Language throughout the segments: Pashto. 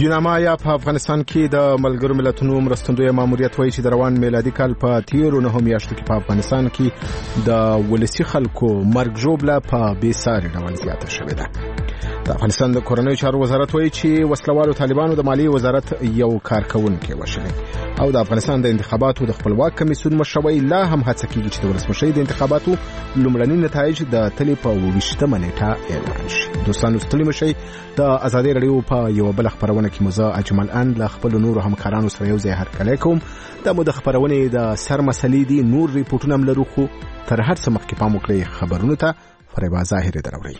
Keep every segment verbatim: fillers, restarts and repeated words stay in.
جنامایا په افغانستان کې د ملګرو ملتونو مرستندوی ماموریت وایي چې د روان میلادي کال په تیرو نهو میاشتو کې په افغانستان کې د ولسي خلکو مرګ ژوبله په بې ساري ډول زیاته شوې ده. د افغانستان د کورنیو چارو وزارت وایي چې وسلوالو طالبانو د مالیې وزارت یو کارکونکي وشلې او د افغانستان د انتخاباتو د خپلواک کمیسیون مشروي لا هم هڅه کوي چې د ولسمشر د انتخاباتو لومړني نتایج د تلې په ویشتمه نیټه اعلان شي. دوستانو ستړي مشئ. د ازادي رادیو په یو بل خبرونه کې مزه اجمل ان له خپل نورو همکارانو سره یو ځای هرکلی کوم. د مو د خبرونې د سر مسلې دي نور ریپورتونه هم لرو، خو تر هر څه مخکې پام وکړئ خبرونه ته فریبا ظاهري دروړي.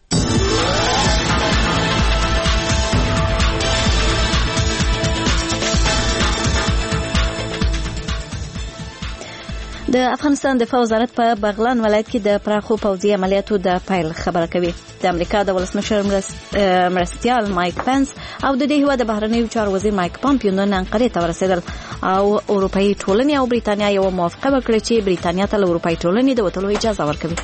د افغانستان دفاع وزارت په بغلان ولایت کې د پراخو پوځي عملیاتو د پیل خبره کوي. د امریکا د ولسمشر مرستیال مایک پنس او د دې هیواد د بهرنیو چارو وزیر مایک پامپیو نن انقرې ته ورسېدل او اروپאי ټولنې او بریتانیا یو موافقه وکړه چې بریتانیا ته له اروپאי ټولنې د وتلو اجازه ورکوي.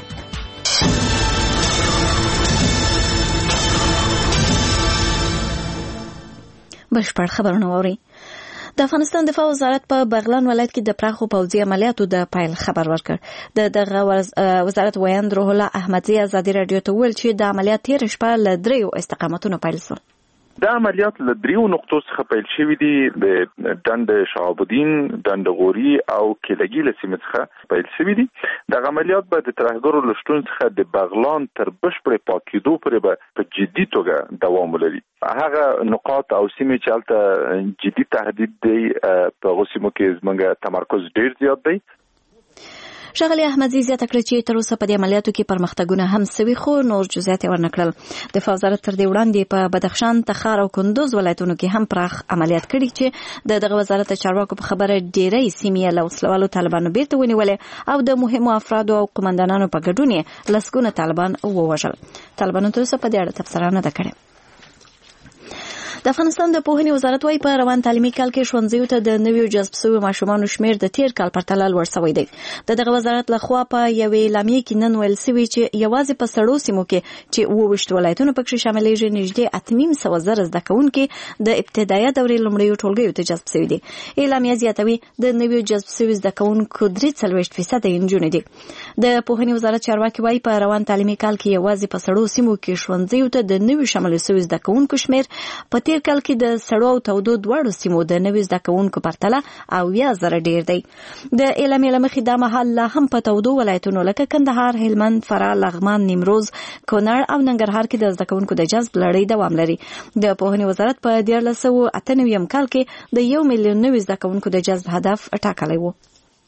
بشپړ خبرونه ووري. د افغانستان دفاع وزارت په بغلان ولایت کې د پراخو پوځي عملیاتو د پیل خبر ورکړ. د دغه وزارت ویاند روح الله احمدزي ازادي رادیو ته ویل چې د عملیات تیر شپه له دریو استقامتونو پیل شول. دا عملیات له دریو نقطو څخه پیل شوي دي، د ډند شهاب الدین، ډند غوري او کلګي له سیمې څخه پیل شوي دي. د عملیات به د ترهګرو له شتون څخه د بغلان تر بشپړې پاکېدو پورې به په جدي توګه دوام ولري. هغه نقاط او سیمې چې هلته جدي تهدید دی په هغو سیمو کې زموږ تمرکز ډېر زیات دی. ښاغلي احمدزي زیاته کړه چې تر اوسه په دې عملیاتو کې پرمختګونه هم سوي، خو نور جزئیات یې ورنه کړل. دفاع وزارت تر دې وړاندې په بدخشان، تخار او کندوز ولایتونو کې هم پراخ عملیات کړي چې د دغه وزارت چارواکو په خبره ډېری سیمې له وسلوالو طالبانو بیرته ونیولې او د مهمو افرادو او قومندانانو په ګډون یې لسګونه طالبان ووژل. طالبانو تر اوسه په دې اړه تبصره نه ده کړې. د افغانستان د پوهنې وزارت وايي په روان تعلیمي کال کې ښوونځیو ته د نویو جذب شویو ماشومانو شمېر د تیر کال پرتله لوړ شوی دی. د دغه وزارت لخوا په یوې اعلامیې کې نن ویل شوي چې یوازې په سړو سیمو کې چې اووه ویشت ولایتونه پکې شاملیږي نږدې اته نیم سوه زره زده کوونکي د ابتدایه دورې لومړیو ټولګیو ته جذب شوي دي. اعلامیه زیاتوي د نویو جذب شویو زده کوونکو درې څلوېښت فیصده یې نجونې دي. د پوهنې وزارت چارواکي وايي په روان تعلیمي کال کې یوازې په سړو سیمو کې ښوونځیو ته د نویو شامل شویو زده کوونکو شمېر په تیر کال کې د سړو او تودو دواړو سیمو د نویو زده کوونکو پرتله اویا زره ډیر دی. د اعلامیې له مخې دا مهال لا هم په تودو ولایتونو لکه کندهار، هلمند، فراه، لغمان، نیمروز، کونړ او ننګرهار کې د زده کوونکو د جذب لړۍ دوام لري. د پوهنې وزارت په دیارلس سوه اته نوي کال کې د یو میلیون نوي زده کوونکو د جذب هدف ټاکلی و.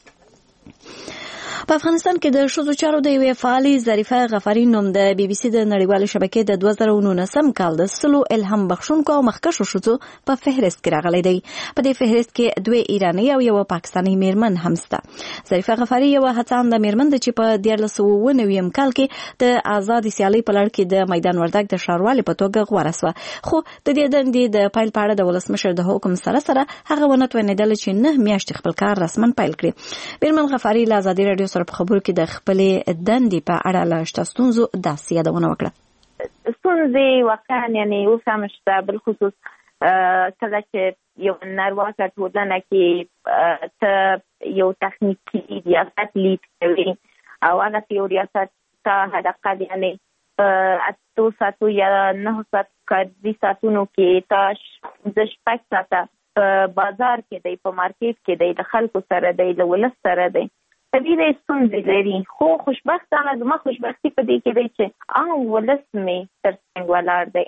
په افغانستان کې د ښځو چارو د یوې فعالې ظریفه غفاري نوم د بي بي سي د نړیوالې شبکې د دوه زره نولسم کال د سلو الهام بخښونکو او مخکښو ښځو په فهرست کې راغلی دی. په دې فهرست کې دوه ایراني او یوه پاکستاني میرمن هم شته. ظریفه غفاري یوه هڅانده میرمن ده چې په دیارلس سوه اووه نوي کال کې د ازادې سیالۍ په لړ کې د میدان وردګ د ښاروالې په توګه غوره شوه، خو د دې دندې د پیل په اړه د ولسمشر د حکم سره سره هغه ونه توانېدله چې نه میاشتې خپل کار رسما پیل کړي. میرمن غفاري له ازادي رادیو سره په خبرو کې د خپلې دندې په اړه له شته ستونزو داسې یادونه وکړه. ستونزې واقعا یعنې اوس هم شته، بالخصوص کله چې یو نارواکه ټولنه کې ته یو تخنیکي ریاست لید کوي او هغه یو ریاست ته حداقل یعنې اتو ساعتو یا نهه ساعت کاري ساعتونو کې ته د شپږ ساعته په بازار کې دی، په مارکیټ کې دی، د خلکو سره دی، د ولس سره دی. طبیعي ستونزې لري، خو خوشبختانه زما خوشبختي په دې کې دی چې عام ولس مې تر څنګ ولاړ دی.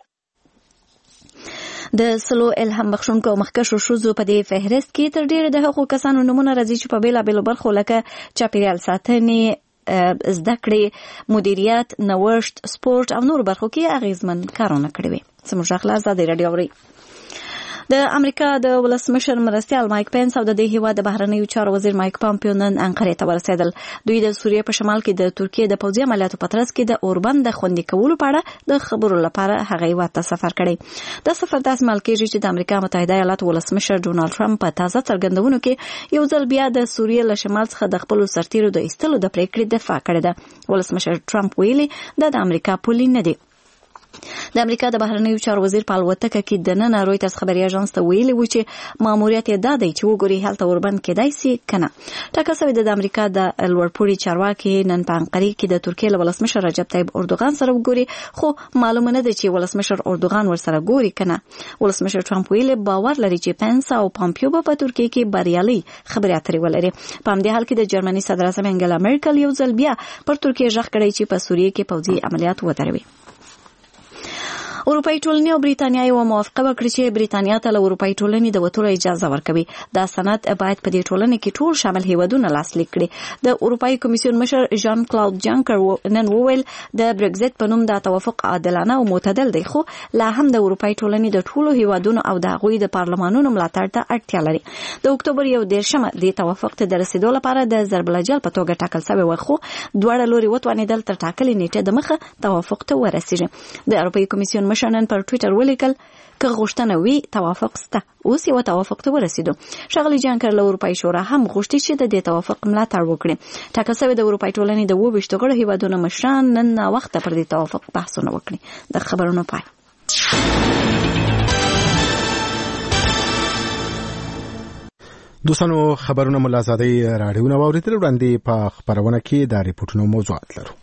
د سلو الهام بخښونکو او مخکښو ښځو په دې فهرست کې تر ډیره د هغو کسانو نومونه راځي چې په بېلابېلو برخو لکه چاپیریال ساتنې، زده کړې، مدیریت، نوښت، سپورت او نورو برخو کې اغیزمن کارونه کړي وي. زموږ غږ له ازادي رادیو اورئ. د امریکا د ولسمشر مرستیال مایک پنس او د دې هیواد د بهرنیو چارو وزیر مایک پامپیو نن انقرې ته ورسېدل. دوی د سوریې په شمال کې د ترکیې د پوځي عملیاتو په ترڅ کې د اوربند د خوندي کولو په اړه د خبرو لپاره هغه هیواد ته سفر کړی. دا سفر داسې مال کېږي چې د امریکا متحده ایالاتو ولسمشر ډونالډ ټرمپ په تازه څرګندونو کې یو ځل بیا د سوریې له شمال څخه د خپلو سرتیرو د ایستلو د پریکړې دفاع کړې ده. ولسمشر ټرمپ ویلي دا د امریکا پولې نه دي. د امریکا د بهرنیو چارو وزیر په الوتکه کې د نن رويټرز خبري اژانس ته ویلي و چې ماموریت یې دا دی چې وګوري هلته وربند کېدای شي کنه. ټاکل شوی د امریکا د لوړپوړي چارواکي نن په انقره کې د ترکیې له ولسمشر رجب طیب اردوغان سره وګوري، خو معلومه نه ده چې ولسمشر اردوغان ورسره ګوري کنه. ولسمشر ټرمپ ویلي باور لري چې پنس او پامپیو په ترکیې کې بریالي خبرې اترې ولري. په همدې حال کې د جرمني صدر اعظم انګلا مرکل یو ځل بیا پر ترکیې ژغ کړی چې په سوریه کې پوځي عملیات ودروي. اروپאי ټولنې او بریتانیا یو موافقه وکړه چې بریتانیا ته له اروپאי ټولنې د وټولو اجازه ورکوي. دا سند باید په دې ټولنې کې ټول شامل هیوادونه لاسلیک کړي. د اروپאי کمیسیون مشر ژان کلاود جانکر نن وویل د برگزیت په نوم دا توافق عادلانه او معتدل دی، خو لا هم د اروپאי ټولنې د ټولو هیوادونو او د هغوی د پارلمانونو ملاتړ ته اړتیا لري. د اکتوبر یو دیرشمه د توافق ته د رسیدو لپاره د ضرب الجل په توګه ټاکل شوی و، خو دواړه لوري وتوانېدل تر ټاکلې نیټې د مخه توافق ته ورسیږي. د اروپאי کمیسیون مشر پر ټویټر ولیکل که غوښتنه وي توافق سته، اوس یو توافق ته ورسیدو. ښاغلي جانکر له اروپאי شورا هم غوښتي چې د دې توافق ملاتړ وکړي. ټاکل شوی د اروپאי ټولنې د اووه ویشت غړو هیوادونو مشران نن وخت پر دې توافق بحثونه وکړي. د خبرونو پای. دوستانو خبرونه ملا زادی راډیو نو اوریدل وړاندې په خبرونه کې د ریپورتونو موضوعات لرو.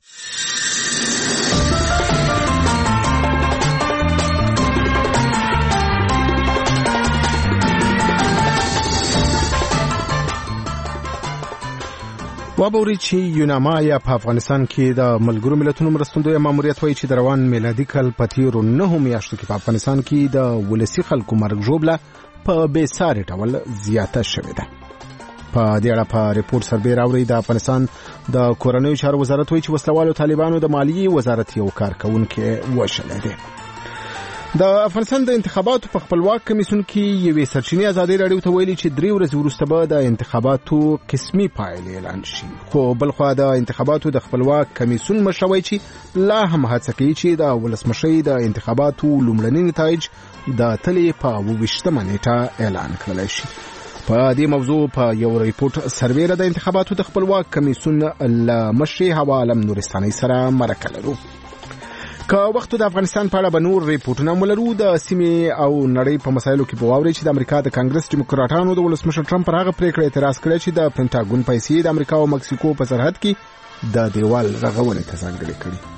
وابوري چې یوناما یا په افغانستان کې د ملګرو ملتونو مرستندوی ماموریت وایي چې د روان میلادي کال په تیرو نهو میاشتو کې په افغانستان کې د ولسي خلکو مرګ ژوبله په بې ساري ډول زیاته شوې ده. په دې اړه په ریپورت سربېره راوړي د افغانستان د کورنیو چارو وزارت وایي چې وسلوالو طالبانو د مالیې وزارت یو کارکونکي وشلی دی. د افغانستان د انتخاباتو په خپلواک کمیسیون کې یوې سرچینې ازادي راډیو ته ویلي چې درې ورځې وروسته به د انتخاباتو قسمي پایلې اعلان شي، خو بلخوا د انتخاباتو د خپلواک کمیسیون مشر وایي چې لا هم هڅه کوي چې د ولسمشرۍ د انتخاباتو لومړني نتایج د تلې په اووه ویشتمه نیټه اعلان کړلی شي. په دې موضوع په یو ریپورت سربېره د انتخاباتو د خپلواک کمیسیون له مشرې حوا عالم نورستاني سره مرکه لرو. که وخت د افغانستان په اړه به نور ریپورتونه مولرو. د سیمې او نړۍ په مسایلو کې به واوري چې د امریکا د کانګرس ډیموکراټانو د ولسمشر ټرمپ پر هغه پریکړه اعتراض کړی چې د پینټاګون پیسې د امریکا او مکسیکو په سرحد کې د دیوال رغونې ته ځانګړې کړي.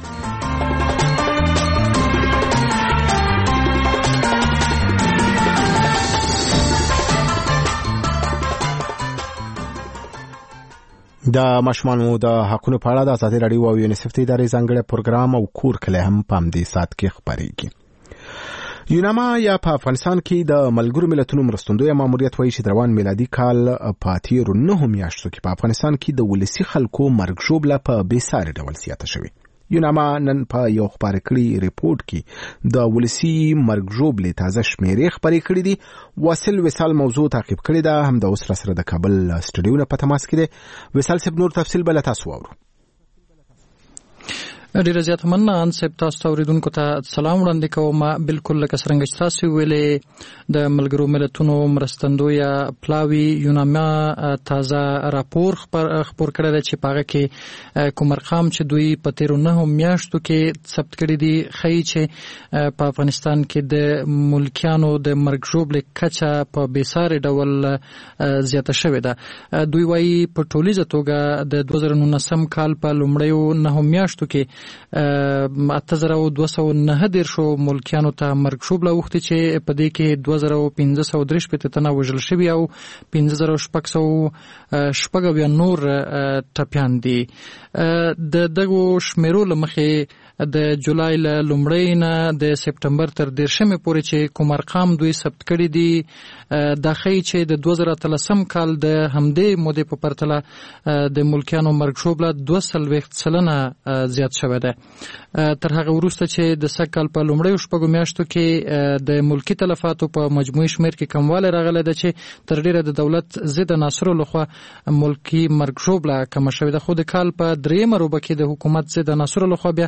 د ماشومانو د حقونو په اړه د ازادي راډیو او یونیسف د ادارې ځانګړی پروګرام او کور کلی هم په همدې ساعت کې خپرېږي. یوناما یا په افغانستان کې د ملګرو ملتونو مرستندوی ماموریت وایي چې د روان میلادي کال په تیرو نهو میاشتو کې په افغانستان کې د ولسي خلکو مرګ ژوبله په بې ساري ډول زیاته شوې. یوناما نن په یو خبري کړي ریپورت کې د ولسي مرګ ژوبلې تازه شمیرې خبرې کړې دي. واصل وصال موضوع تعقیب کړی دا هم د اوس سره د کابل سټډیو نه په تماس کې دی. وصال صاحب نور تفصیل بل تاسو واورو. ډیره زیات مننه ان صاحب، تاسو ته اوریدونکو ته سلام وړاندې کوم. بالکل لکه څنګه چې تاسو ویلې د ملګرو ملتونو مرستندوی پلاوی یوناما تازه راپور خبر کړی دی چې پاغه کې کوم ارقام چې دوی په تیرو نهو میاشتو کې ثبت کړي دي ښیي چې په افغانستان کې د ملکیانو د مرګ ژوبلې کچه په بې ساري ډول زیاته شوې ده. دوی وایي په ټولیزه توګه د دوه زره نولسم کال په لومړیو نهو میاشتو کې اته زره دوه سوه نهه دېرشو ملکیانو ته مرګ ژوبله اوښتې چې په دې کې دوه زره پنځه سوه درې شپېته تنه وژل شوي او پنځه زره شپږ سوه شپږ اویا نور ټپیان دي. د دغو شمیرو له مخې د جولای له لومړۍ نه د سپټمبر تر دېرشمې پورې چې کوم ارقام دوی ثبت کړي دي دا ښیي چې د دوه زره اتلسم کال د همدې مودې په پرتله د ملکیانو مرګ ژوبله دوه څلوېښت سلنه زیات شوی ده. تر هغه وروسته چې د سږ کال په لومړیو شپږو میاشتو کې د ملکي تلفاتو په مجموعي شمېر کې کموالی راغلی ده چې تر ډېره د دولت ضد عناصرو لخوا ملکي مرګ ژوبله کمه شوې ده، خو د کال په درېیمه روبه کې د حکومت ضد عناصرو لخوا بیا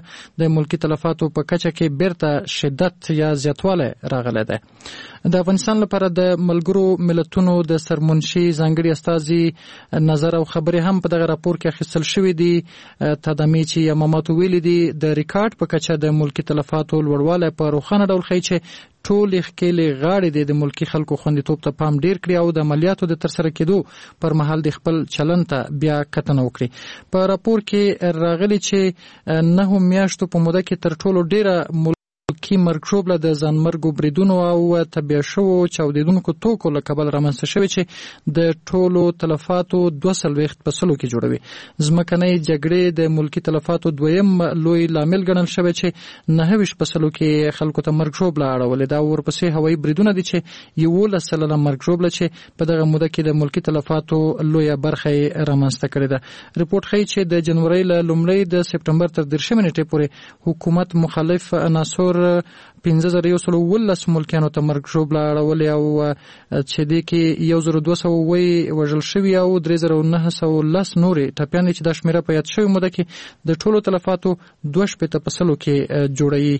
د ملکی تلفاتو په کچه کې بیرته شدت یا زیاتوالی راغلی دی. د افغانستان لپاره د ملګرو ملتونو د سرمنشي ځانګړي استازي نظر او خبرې هم په دغه راپور کې اخیستل شوې دي. تادامیچی یاماماتو ویلي دي د ریکارډ په کچه د ملکی تلفاتو لوړوالی په روښانه ډول ښیي چې ټولې ښکېلې غاړې د ملکی خلکو خوندیتوب ته پام ډیر کړي او د عملیاتو د ترسره کېدو پر مهال د خپل چلن ته بیا کتنه وکړي. په راپور کې راغلي چې نهو میاشتو په موده کې تر ټولو ډیره ملکی مرګ ژوبله د ځانمرګو بریدونو او تبعه شوو چاودېدونکو توکو له کبله رامنځته شوې چې د ټولو تلفاتو دوه څلوېښت په سلو کې جوړوي. ځمکنۍ جګړې د ملکی تلفاتو دویم لوی لامل ګڼل شوی چې نهه ویشت په سلو کې خلکو ته مرګ ژوبله اړولې ده. ورپسې هوایي بریدونه دي چې یولس سلنه مرګ ژوبله چې په دغه موده کې د ملکی تلفاتو لویه برخه یې رامنځته کړې ده. رپورټ ښیي چې د جنورۍ له لومړۍ د سپټمبر تر دېرشمې نیټې پورې حکومت مخالف عناصر پنځه زره یو سل اوولس ملکیانو ته مرګ ژوبله اړولې او چې دې کې یو زر دوه سوه اووه وژل شوي او درې زره نهه سوه لس نورې ټپیان دي چې دا شمېره په یاد شوې موده کې د ټولو تلفاتو دوه شپېته په سلو کې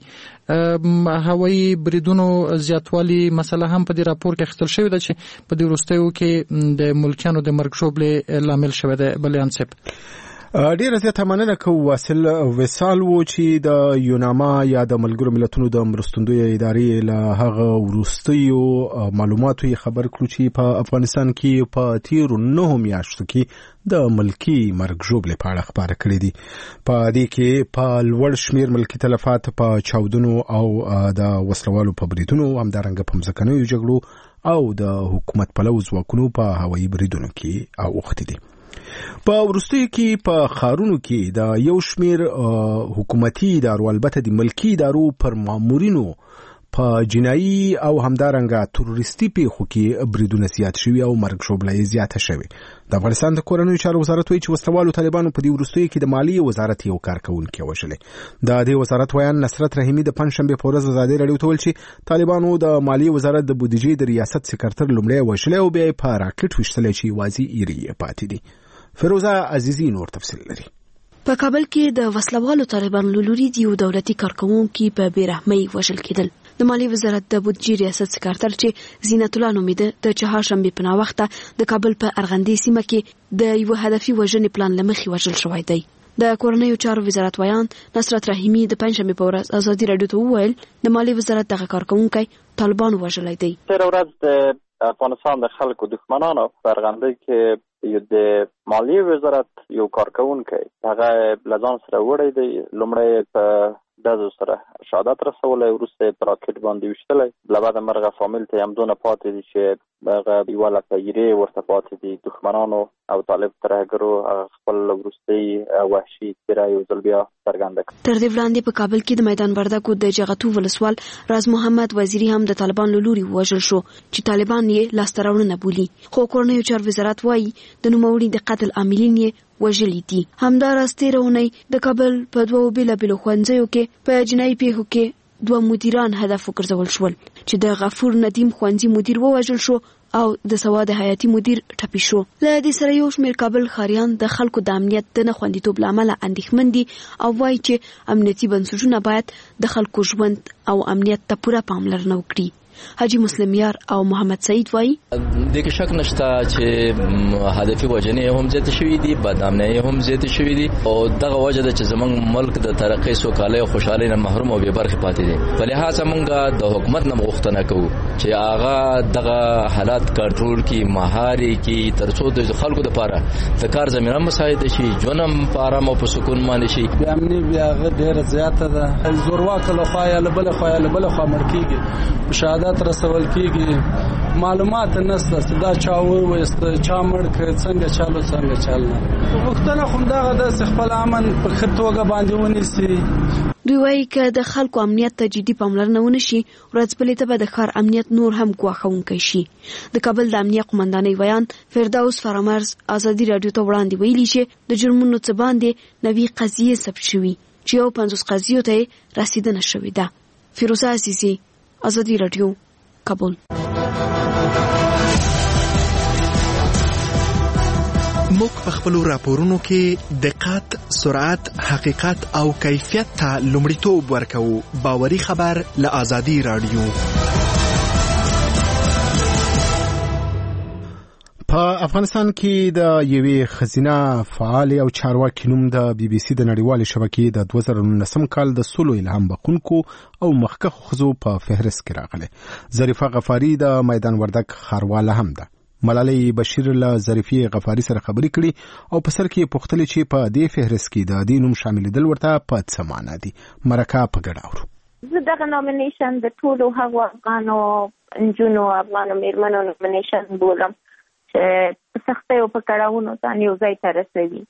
جوړوي. هوایي بریدونو زیاتوالي مسله هم په دې راپور کې اخیستل شوې ده چې په دې وروستیو کې د ملکیانو د مرګ ژوبلې لامل شوی دی. بلیان صاحب ډیره زیاته مننه کوو. واصل وصال و چې د یوناما یا د ملګرو ملتونو د مرستندوی ادارې له هغه وروستیو معلوماتو یې خبر کړو چې په افغانستان کې په تیرو نهو میاشتو کې د ملکی مرګ ژوبلې په اړه خبره کړې دي. په دې کې په لوړ شمیر ملکی تلفات په چاودنو او د وسلوالو په بریدونو، همدارنګه په مځکنیو جګړو او د حکومت پلو ځواکونو په هوایي بریدونو کې اوښتې دي. په وروستیو کې په ښارونو کې د یو شمیر حکومتي ادارو، البته د ملکی ادارو پر مامورینو په جنایي او همدارنګه تروریستي پیښو کې بریدونه زیات شوي او مرګ ژوبله یې زیاته شوې. د افغانستان د کورنیو چارو وزارت وایي چې وسلوالو طالبانو په دې وروستیو کې د مالیې وزارت یو کارکوونکی وژلی. د دې وزارت ویان نصرت رحیمي د پنجشنبې په ورځ ازادي راډیو ته ویل چې طالبانو د مالیې وزارت د بودیجې د ریاست سکرتر لومړی وژلی او بیا یې په راکټ ویشتلی چې یوازې ایرې یې پاتې دي. فیروزه عزیزی نور تفصیل لري. په کابل کې د وسلوالو طالبانو له لوري د یو دولتي کارکوونکي په بې رحمۍ وژل کېدل. د مالیې وزارت د بودیجې ریاست سکرتر چې زینت الله نومیده د چهارشنبې په ناوخته د کابل په ارغندې سیمه کې د یو هدفي وژنې پلان له مخې وژل شوی دی. د کورنیو چارو وزارت ویان نصرت رحیمي د پنجشنبې په ورځ ازادي راډیو ته وویل د مالیې وزارت دغه کارکوونکی طالبانو وژلی دی. تېره ورځ د افغانستان د خلکو دښمنانو په ارغندې کې یو د مالیې وزارت یو کارکوونکی هغه له ځان سره وړی دی. لومړی په ډزو سره شهادت رسولی، وروسته یې په راکټ باندې ویشتلی. له بده مرغه فامیل ته یې همدونه پاتې دي چې هغه یوه لکه ایرې ورته پاتې دي. دښمنانو او طالب ترهګرو هغه خپل وروستۍ وحشي څېره یو ځل بیا څرګنده کړه. تر دې وړاندې په کابل کې د میدان وردګو د جغتو ولسوال راز محمد وزیري هم د طالبان له لوري ووژل شو چې طالبان یې لاسته راوړنه بولي. خو کورنیو چارو وزارت وایي د نوموړي د قتل عاملین یې وژلي دي. همداراز تېره اونۍ د کابل په دوو بېلابېلو ښوونځیو کې په جنایي پیښو کې دوه مدیران هدف وګرځول شول چې د غفور ندیم ښوونځي مدیر ووژل شو او د سواد حیاتي مدیر ټپي شو. له دې سره یو شمېر کابل ښاریان د خلکو د امنیت د نه خوندیتوب له امله اندېښمن دي او وایي چې امنیتي بنسټونه باید د خلکو ژوند او امنیت ته پوره پاملرنه وکړي. حاجی مسلم یار او محمد سعید وایي د کې شک نشته چې هدفي وژنې هم زیات شوي دي، بدامنۍ هم زیات شوي دي او دغه وجه ده چې زمونږ ملک د ترقۍ سوکالۍ او خوشحالۍ نه محروم او بې برخې پاتې دي. په لحاظه موږ د حکومت نه غوښتنه کوو چې هغه دغه حالات کنټرول کړي، مهار یې کړي تر څو د خلکو دپاره د کار زمینه مساعده شي، ژوند هم په ارام او په سکون باندې شي. بې امني بیا هغه ډېره زیاته ده. زورواکه له خوا یا له بله خوا یا له بله خوا مړ کېږي، شهادت رسول کېږي، معلومات نشته چې دا چا وویست، چا مړ کړ، څنګه چالو څنګه چل نه. غوښتنه خو همدغه ده چې خپل امن په ښه توګه باندې ونیسي. دوی وایي که د خلکو امنیت ته جدي پاملرنه ونه شي، ورځ بلې ته به د ښار امنیت نور هم ګواښونکی شي. د کابل د امنیه قمندانۍ ویان فردوس فرامرز ازادي راډیو ته وړاندې ویلي چې د جرمونو څه باندې نوي قضیې ثبت شوي چې یو پنځوس قضیو ته یې رسیدنه شوې ده. فیروزه عزیزي، ازادي راډیو، کابل. موږ په خپل راپورونو کې دقت، سرعت، حقیقت او کیفیت ته لومړیتوب ورکوو. باوري خبر له آزادي رادیو. په افغانستان کې د یوې خزینه فعال او چارواکي نوم د بي بي سي د نړیوالې شبکې د دوه زره نولسم کال د سولو الهام بخښونکو او مخکښو ښځو په فهرست کې راغله. ظریفه غفاري د میدان وردګ ښارواله هم ده. ملالۍ بشیر له ظریفي غفاري سره خبرې کړي او په سر کې پوښتلې چې په دې فهرست کې د دې نوم شاملېدل ورته په څه معنا دي. مرکه په ګډه اورو. زه دغه نومینیشن د ټولو هغو افغانو نجونو افغانو میرمنو نومینیشن بولم چې په سختیو په کړاوونو ځان یو ځای ته رسوي،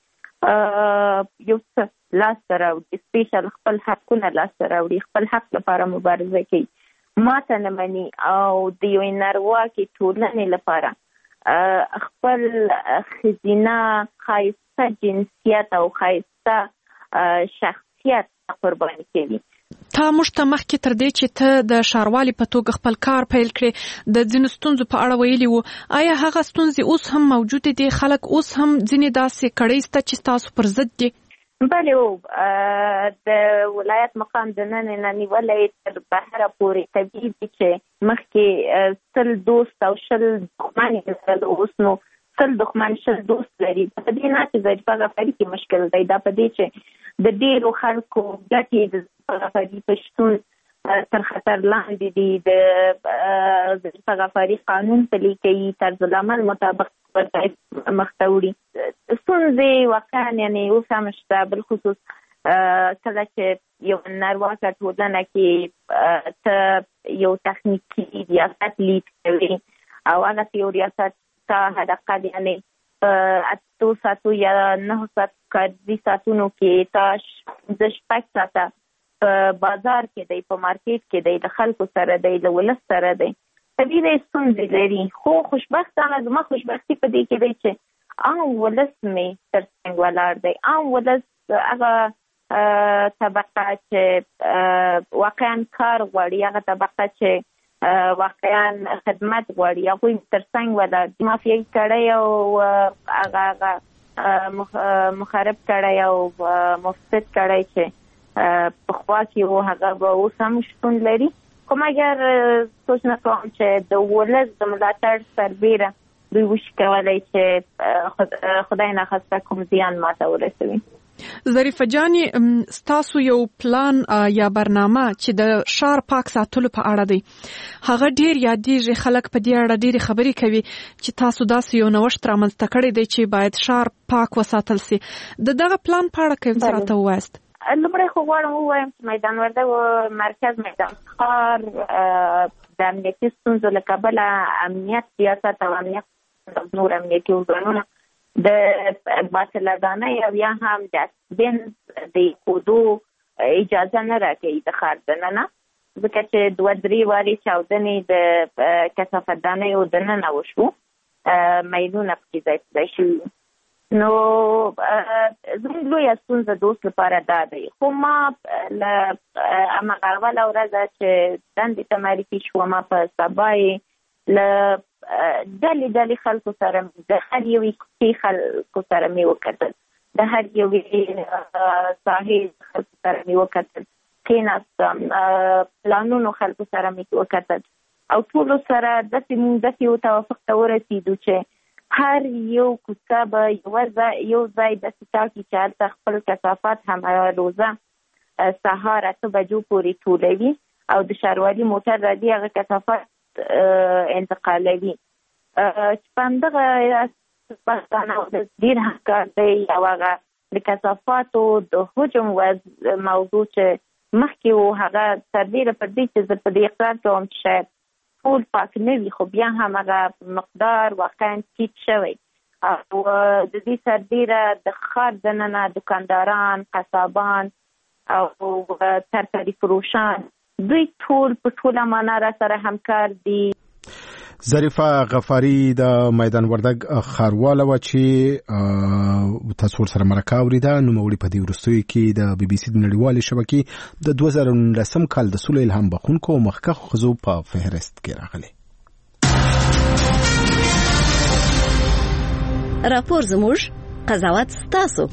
یو څه لاسته راوړي، سپیشل خپل حقونه لاسته راوړي، خپل حق لپاره مبارزه کوي، ماته نه مني او د یوې نارواکې ټولنې لپاره خپل خزینه ښایسته جنسیت او ښایسته شخصیت قرباني کوي. تا موږ ته مخکې تر دې چې ته د ښاروالې په توګه خپل کار پیل کړې د ځینو ستونزو په اړه ویلي وو. آیا هغه ستونزې اوس هم موجودې دي؟ خلک اوس هم ځینې داسې کړۍ شته چې ستاسو پر ضد دي؟ بله او د ولایت مقام د نن نه نیولی تر بهره پورې طبیعي دي چې مخکې سل دوست او شل دښمن یې اوس نو سل دښمن شل دوست لري. په دې نه چې ظریفه غفاري کې مشکل دی، دا په دې چې د ډېرو خلکو ګټې د ظریفه غفاري په شتون تر خطر لاندې دي. د ظریفه غفاري قانون پلي کوي، طرز العمل مطابق مخته وړي. ستونزې واقعا یعنې اوس هم شته، بالخصوص کله چې یو نارواکه ټولنه کې ته یو تخنیکي ریاست لید کوي او هغه یو ریاست ته حداقل یعنې په اتو ساعتو یا نهو ساعتو کاري ساعتونو کې تا پنځه شپږ ساعته په بازار کې دی، په مارکیټ کې دی، د خلکو سره دی، د ولس سره دی. طبیعي ستونزې لري، خو خوشبختانه زما خوشبختي په دې کې دی چې عام ولس مې تر څنګ ولاړ دی. عام ولس هغه طبقه چې واقعا کار غواړي، هغه طبقه چې واقعا خدمت غواړي، هغوی تر څنګ ولاړ دي. مافیایي کړی او هغه هغه مخرب کړی او مفسد کړی چې پخوا کې و هغه به اوس هم شتون لري. خو مګر سوچ نه کوم چې د ولس د ملاتړ سربیره دوی وشي کولی چې خدای ناخواسته کوم زیان ماته ورسوي. ظریفه جانې، ستاسو یو پلان یا برنامه چې د ښار پاک ساتلو په اړه دی، هغه ډیر یادېږي. خلک په دې اړه ډېرې خبرې کوي چې تاسو داسې یو نوښت رامنځته کړی دی چې باید ښار پاک وساتل سي. د دغه پلان په اړه که څه راته ووایاست؟ لومړی خو غواړم ووایم چې میدان وردګ مرکز میدان ښار د امنیتي ستونزو له کبله امنیت سیاست او امنیت نور امنیتي ارګانونه د باطلګانۍ او یا هم د بین د ایښودو اجازه نه راکوي د ښار دننه، ځکه چې دوه درې وارې چاودنې د کثافتدانیو دننه وشو، میلونه پکې ځای په ځای شوي. نو زموږ لویه ستونزه د اوس لپاره دا دی. خو ما له هماغه اوله ورځه چې دندې ته معرفي شوم په سبا یې له ډلې ډلې خلکو سره د هر یوې کوڅې خلکو سره مې وکتل، د هر یوې ساحې خلکو سره مې وکتل، کېناستم، پلانونو خلکو سره مې وکتل او ټولو سره داسې موږ داسې یو توافق ته ورسېدو چې هر یو کوڅه به یو ځای داسې ټاکي چې هلته خپل کثافات هم روزه سهار اته بجو پورې ټولوي او د ښاروالي موټر راځي هغه کثافات انتقالوي. چې په همدغه پښتانه ډېر همکار دی او هغه د کثافاتو د حجم موضوع چې مخکې و هغه سربیره پر دې چې زه په دې اقرار کوم چې شاید ټول پاک نه وي، خو بیا هم هغه مقدار واقعا ټیټ شوی او د دې سربیره د ښار دننه دکانداران، قصابان او ترکاري فروشان دوی ټول په ټوله معنا را سره همکار دي. ظریفه غفاري د میدان وردګ ښارواله وه چې تاسو ورسره مرکه اورېده. نوموړي په دې وروستیو کې د بي بي سي د نړیوالې شبکې د دوه زره نولسم کال د سولې الهام بخښونکو او مخکښو ښځو په فهرست کې راغلي. راپور زموږ، قضاوت ستاسو.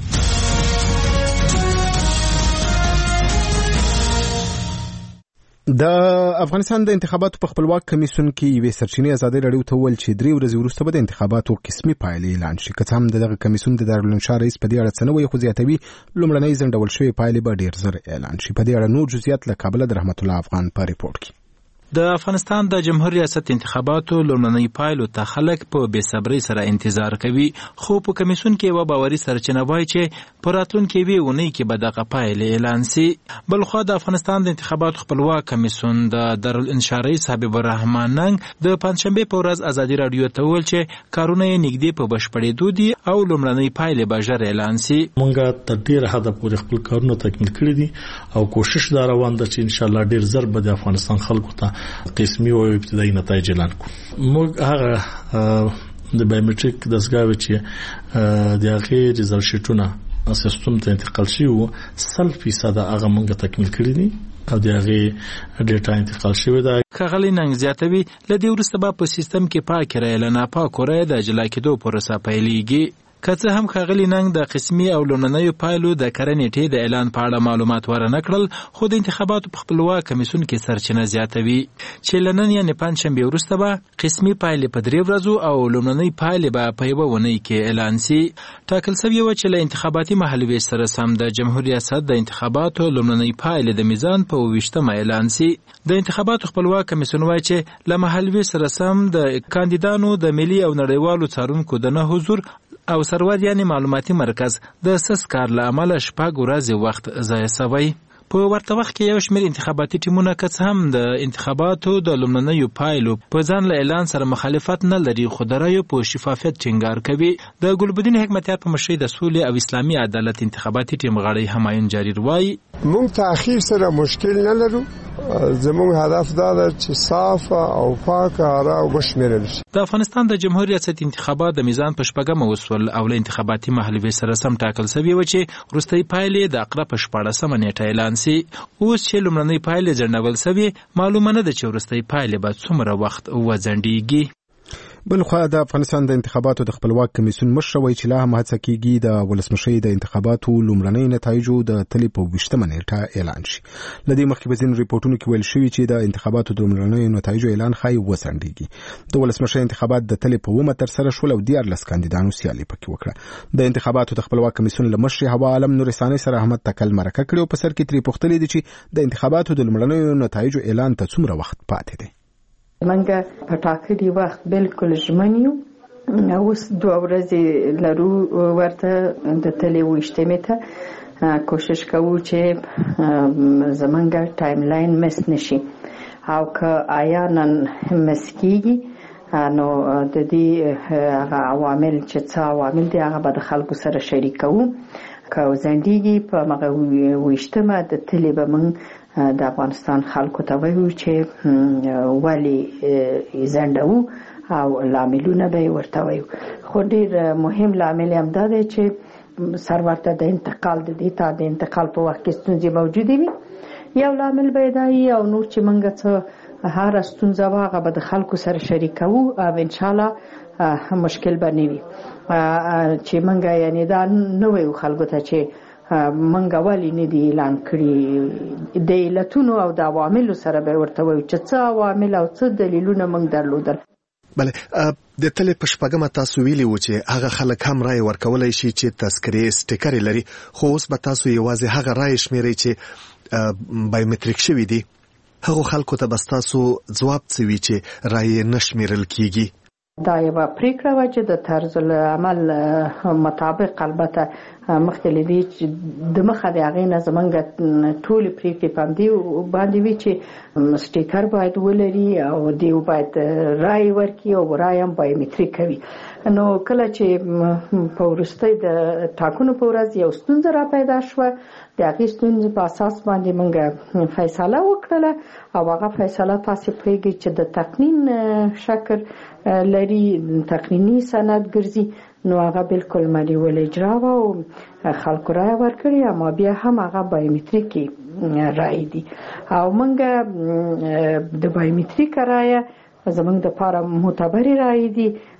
د افغانستان د انتخاباتو په خپلواک کمیسیون کې یوې سرچینې ازادي راډیو ته وویل چې درې ورځې وروسته به د انتخاباتو قسمي پایلې اعلان شي. که څه هم دغه کمیسیون د دارالانشا رئیس په دې اړه څه نه وایي، خو زیاتوي لومړنۍ ځنډول شوې پایلې به ډېر زر اعلان شي. په دې اړه نور جزئیات له کابل د رحمت الله افغان په ریپورت کې. د افغانستان د جمهور ریاست انتخاباتو لومړنۍ پایلو ته خلک په بې صبرۍ سره انتظار کوي، خو په کمیسیون کې یوه باوري سرچینه وایي چې په راتلونکې یوې اونۍ کې به دغه پایلې اعلان سي. بلخوا د افغانستان د انتخاباتو خپلواک کمیسیون د دارالانشا رئیس حبیب الرحمن ننګ د پنجشنبې په ورځ ازادي راډیو ته وویل چې کارونه یې نږدې په بشپړېدو دي او لومړنۍ پایلې به ژر اعلان سي. موږ تر ډېره حده پورې خپل کارونه تکمیل کړي دي او کوشش دا روان ده چې ان شاء الله ډېر ژر به د افغانستان خلکو ته قسمي او ابتدایي نتایج اعلان کړو. موږ هغه د بایومټریک دستګاوې چې د هغې ریزلټ شیټونه سیستم ته انتقال شوي وو سل فیصده هغه موږ تکمیل کړي دي او د هغې ډیټا انتقال شوې ده. ښاغلی ننګ زیاتوي له دې وروسته به په سیستم کې پاکې رایې له ناپاکو رایې د جلا کېدو پروسه پیلېږي. که څه هم ښاغلي ننګ د قسمي او لومړنیو پایلو د کره نیټې د اعلان په اړه معلومات ورنه کړل، خو د انتخاباتو په خپلواک کمیسیون کې سرچینه زیاتوي چې له نن یعنې پنجشنبې وروسته به قسمي پایلې په درې ورځو او لومړنۍ پایلې به په یوه اونۍ کې اعلان سي. ټاکل سوې وه چې له انتخاباتي مهالویش سره سم د جمهور ریاست د انتخاباتو لومړنۍ پایلې د میزان په اووه ویشتمه اعلان سي. د انتخاباتو خپلواک کمیسیون وایي چې له مهالویش سره سم د کاندیدانو د ملي او نړیوالو څارونکو د نه حضور او سرور یعنی معلوماتي مرکز د سس کار له امله شپږ ورځې وخت ضایع شوی. په ورته وخت کې یو شمېر انتخاباتي ټیمونه که څه هم د انتخاباتو د لومړنیو پایلو په ځان له اعلان سره مخالفت نه لري، خو د رایو په شفافیت ټینګار کوي. د ګلبدین حکمتیار په مشرۍ د سولې او اسلامي عدالت انتخاباتي ټیم غړی همایون جریر وایي موږ تأخیر سره مشکل نه لرو، زموږ هدف دا ده چې صاف او پاک راو وشمېرل شي. د افغانستان د جمهور ریاست انتخابات د میزان په شپږمه وسول او له انتخاباتي مهالویش سره سم ټاکل سوي و چې وروستۍ پایلې د عقرب په شپاړسمه نیټه اعلان سي. اوس چې لومړنۍ پایلې ځنډول سوي، معلومه نه ده چې وروستۍ پایلې به څومره وخت وځنډېږي. بلخوا د افغانستان د انتخاباتو د خپلواک کمیسیون مشر وایي چې لا هم هڅه کیږي د ولسمشۍ د انتخاباتو لومړنۍ نتایجو د تلې په ویشتمه نیټه اعلان شي. له دې مخکې په ځینو ریپورټونو کې ویل شوي چې د انتخاباتو د لومړنیو نتایجو اعلان ښایي وځنډېږي. د ولسمشۍ انتخابات د تلې په اوومه ترسره شول او دیارلس کاندیدانو سیالي پکې وکړه. د انتخاباتو د خپلواک کمیسیون له مشرې هوا عالم نورثاني سره احمد تکل مرکه کړې او په سر کې ترې پوښتلې دي چې د انتخاباتو د لومړنیو نتایجو اعلان ته څومره وخت پاتې دی. منګه په ټاکلي وخت بالکل ژمن یو. اوس دوه ورځې لرو ورته د تلې ویشتمې ته کوشش کوو چې زمونږ ټایم لاین مس نشي او که آیا نن مس کیږي نو د دې هغه عوامل چې څه عوامل دي هغه به د خلکو سره شریکوو. که ځنډېږي په هغه ویشتمه د تلې به موږ د افغانستان خلکو ته وایو چې ولې ځنډوو او لاملونه به ورته وایو. خو ډېر مهم لامل هم دا دی چې سرور ته د انتقال د دې ته د انتقال په وخت کې ستونزې موجودې وي. یو لامل به دا وي او نور چې موږ څه هر ستونزه وه هغه به د خلکو سره شریکوو او انشاءالله مشکل به نه وي. چې موږ یعنې دا نه وایو خلکو ته چې منګه ولې نه دي اعلان کړي، د علتونو او د عواملو سره به ورته وایو چې څه عوامل او څه دلیلونه موږ درلودل. بله د تلې په شپږمه تاسو ویلي و چې هغه خلک هم رایې ورکولی شي چې تذکرې سټیکرې لري، خو اوس به تاسو یوازې هغه رایې شمیرئ چې بایومټریک شوي دي. هغو خلکو ته به ستاسو ځواب څه وي چې رایې نه شمیرل کیږي؟ دا یوه پریکړه وه چې د طرز العمل مطابق البته مخکې له دې چې د مخه د هغې نه زموږ ټولې پریکړې په همدې باندې وي چې سټیکر باید ولري او دیو باید رایې ورکړي او رایې هم بایومټریک کوي. نو کله چې په وروستۍ د ټاکنو په ورځ یو ستونزه را پیدا شوه، د هغې ستونزې په اساس باندې موږ فیصله وکړله او هغه فیصله تاسې پوهېږئ چې د تقنین شکل لري، تقنیني سند ګرځي. نو هغه بالکل مالیول اجرا و او خلکو رای ورکړي، اما بیا هم هغه بایومټریکي رای دي او موږ د بایومټریک رای زموږ د پاره معتبرې رای دي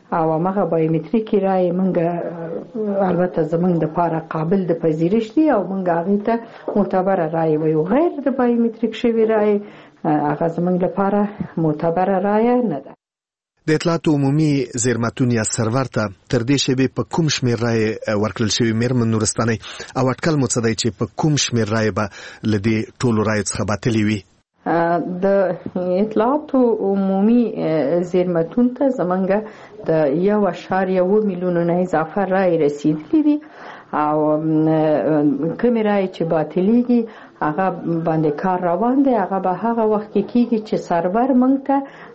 او هغه بایومټریک رای منګه البته زمونږ د لپاره قابل د پذیرش دي او منګه هغه ته معتبر رای وایو. غیر د بایومټریک شوی رای هغه زمونږ لپاره معتبر رای نه ده. د اطلاعات عمومي زیرمتون یا سرور ته تر دې شی په کوم شمیر رای ورکړل شوی میرمن نورستاني او اټکل مو څه دی چې په کوم شمیر رای به لدی ټولو رای څخه باطلی وي؟ د اطلاعات عمومي زیرمتون ته زمونږ د یو اشاریه اووه میلیونه اضافه رای رسیدلی دي او کومې رای چې باطلیږي هغه باندې کار روان دی. هغه به هغه وخت کې کیږي چې سرور موږ ته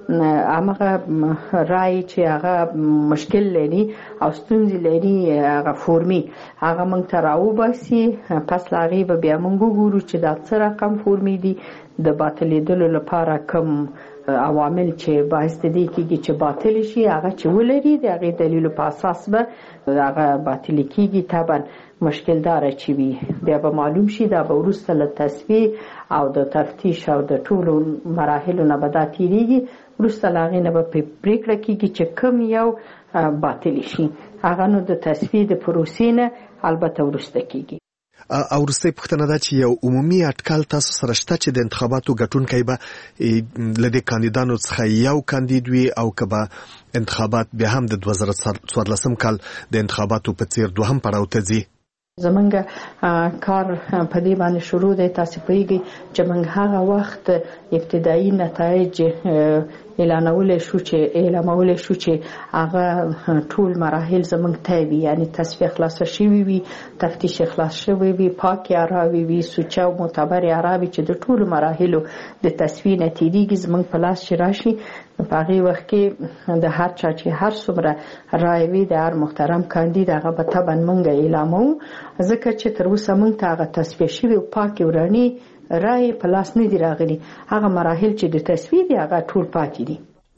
هغه رای چې هغه مشکل لري او ستونزې لري هغه فورمي هغه موږ ته راوباسي. پس له هغې به بیا موږ وګورو چې دا څه رقم فورمي دي، د باطلېدلو لپاره کوم عوامل چې باعث دي کېږي چې باطل شي هغه چې ولري د هغې دلیلو په اساس به هغه باطل کېږي. طبعا مشکل داره چې وي بیا به معلوم شي، دا به وروسته له تصفیې او د تفتیش او د ټولو مراحلو نه به دا تېرېږي. وروسته له هغې نه به پرېکړه کېږي چې کوم یو باطل شي. هغه نو د تصفیې د پروسې نه البته وروسته کېږي. او وروستۍ پوښتنه ده چې یو عمومي اټکل تاسو سره شته چې د انتخاباتو ګټونکی به له دې کاندیدانو څخه یو کاندید وي او که به انتخابات بیا هم د دوه زره څوارلسم کال د انتخاباتو په څیر دوهم پړاو ته ځي؟ زمونږ کار په دې باندې شروع دی. تاسو پوهیږئ چې موږ هغه وخت ابتدایي نتایج اعلانولای شو چې اعلامولای شو چې هغه ټول مراحل زمونږ ته وي، یعنی تصفیه خلاص شوی وي، تفتیش خلاص شوی وي، پاکي اراوي وي، سوچه او معتبر اراوي چې د ټولو مراحلو د تصفیه نتیجې زمونږ په لاس چې راشي. په هغې وخت کې د هر چا چې هر څومره رای وي د هر محترم کاندید هغه به طبعا موږ اعلاموو، ځکه چې تر اوسه موږ ته هغه تصفیه شوي او پاکې ورانې رای په لاس نه دي راغلي. هغه مراحل چې د تصفیې دي هغه ټول پاکې دي.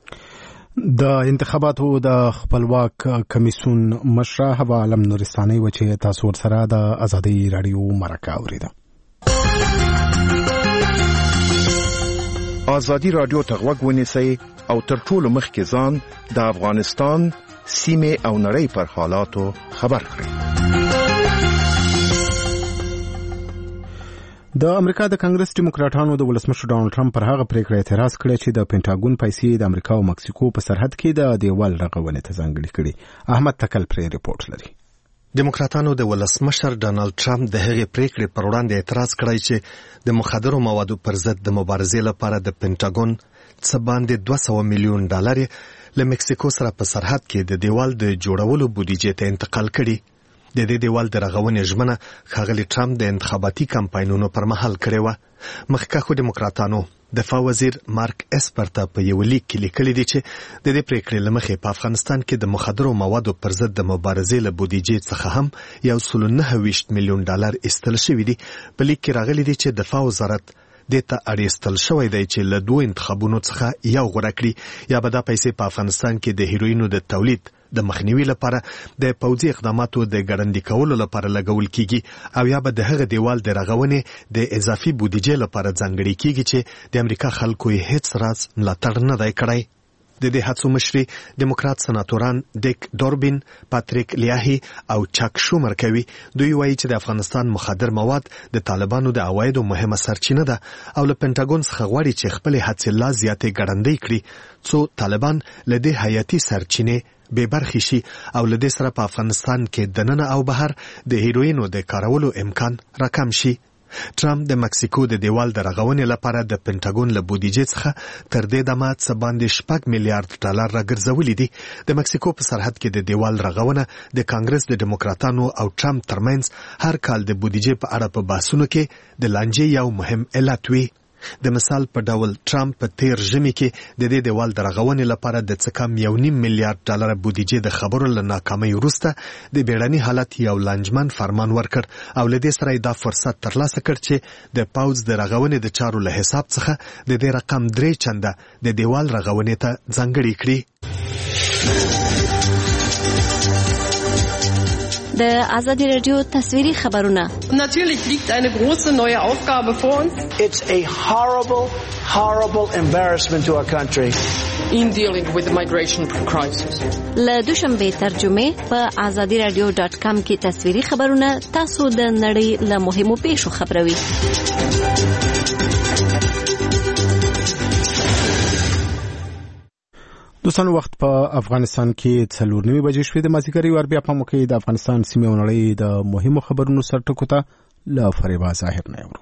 د انتخاباتو د خپلواک کمیسیون مشره حوا عالم نورستاني و چې تاسو ورسره د ازادي رادیو مرکه اوریده. ازادي رادیو ته غوږ ونیسئ او تر ټولو مخکې ځان د افغانستان سیمه او نړۍ پر حالاتو خبر کړئ. د امریکا د کانګرس ډیموکراټانو د ولسمشر ډانلډ ټرمپ پر هغه پریکړه اعتراض کړی چې د پینټاګون پیسې د امریکا او مکسیکو په سرحد کې د دیوال رغونې ته ځانګړې کړي. احمد تکل پرې ریپورت لري. ډیموکراټانو د ولسمشر ډانلډ ټرمپ د هغې پریکړې پر وړاندې اعتراض کړی چې د مخدرو موادو پر ضد د مبارزې لپاره د پینټاګون څه باندې دوه سوه میلیون ډالر له مکسیکو سره په سرحد کې د دیوال د جوړولو بودیجې ته انتقال کړي. د دې دیوال د رغونې ژمنه ښاغلي ټرمپ د انتخاباتي کمپاینونو پر مهال کړې وه. مخکښو ډیموکراټانو دفاع وزیر مارک اسپر ته په یو لیک کې لیکلي دي چې د دې پریکړې له مخې په افغانستان کې د مخدرو موادو پر ضد د مبارزې له بودیجې څخه هم یو سل او نهه ویشت میلیون ډالر ایستل شوي دي. په لیک کې راغلي دي چې دفاع وزارت دې ته اړیستل شوی دی چې له دوه انتخابونو څخه یو غوره کړي، یا به دا پیسې په افغانستان کې د هیروینو د تولید د مخنیوي لپاره د پوځي اقداماتو د ګړندي کولو لپاره لګول کیږي، او یا به د هغه دیوال د رغونې د اضافي بودیجې لپاره ځانګړي کیږي چې د امریکا خلکو یې هیڅ راز ملاتړ نه دی کړی. د دې هڅو مشري ډیموکرات سناتوران ډیک دوربین، پاتریک لیاهی او چاک شومر کوي. دوی وایي چې د افغانستان مخدر مواد د طالبانو د عوایدو مهمه سرچینه ده او له پینټاګون څخه غواړي چې خپلې هڅې لا زیاتې ګړندۍ کړي څو طالبان له دې حیاتي سرچینې بې برخې شي او له دې سره په افغانستان کې دننه او بهر د هیروینو د کارولو امکان راکم شي. ټرمپ د مکسیکو د دیوال د رغونې لپاره د پینټاګون له بودیجې څخه تر دې دمه څه باندې شپږ میلیارډ ډالر راګرځولي دي. د مکسیکو په سرحد کې د دیوال رغونه د کانګرس د ډیموکراټانو او ټرمپ ترمنځ هر کال د بودیجې په اړه په بحثونو کې د لانجې یو مهم علت وي. د مثال په ډول ټرمپ په تیر ژمي کې د دې دیوال د رغونې لپاره د څه کم یو نیم میلیارډ ډالر بودیجې د خبرو له ناکامۍ وروسته د بیړني حالت یو لانجمن فرمان ورکړ او له دې سره دا فرصت ترلاسه کړ چې د پوځ د رغونې د چارو له حساب څخه د دې رقم درې چنده د دیوال رغونې ته ځانګړي کړي. د ازادي رادیو تصویري خبرونه. Natürlich liegt eine große neue Aufgabe vor uns. It's a horrible, horrible embarrassment to our country. in dealing with the migration crisis. له دوشنبه ترجمه په آزادی رادیو ډاټ کام کې تصویري خبرونه تاسو د نړۍ له مهمو پیښو خبروي. دوستان وخت په افغانستان کې څلور نیمه بجې شوې د مازیګر ور بیا په موقع د افغانستان سیمه او نړۍ د مهمو خبرونو سرټکو ته له فریبا ظاهر نه یورو.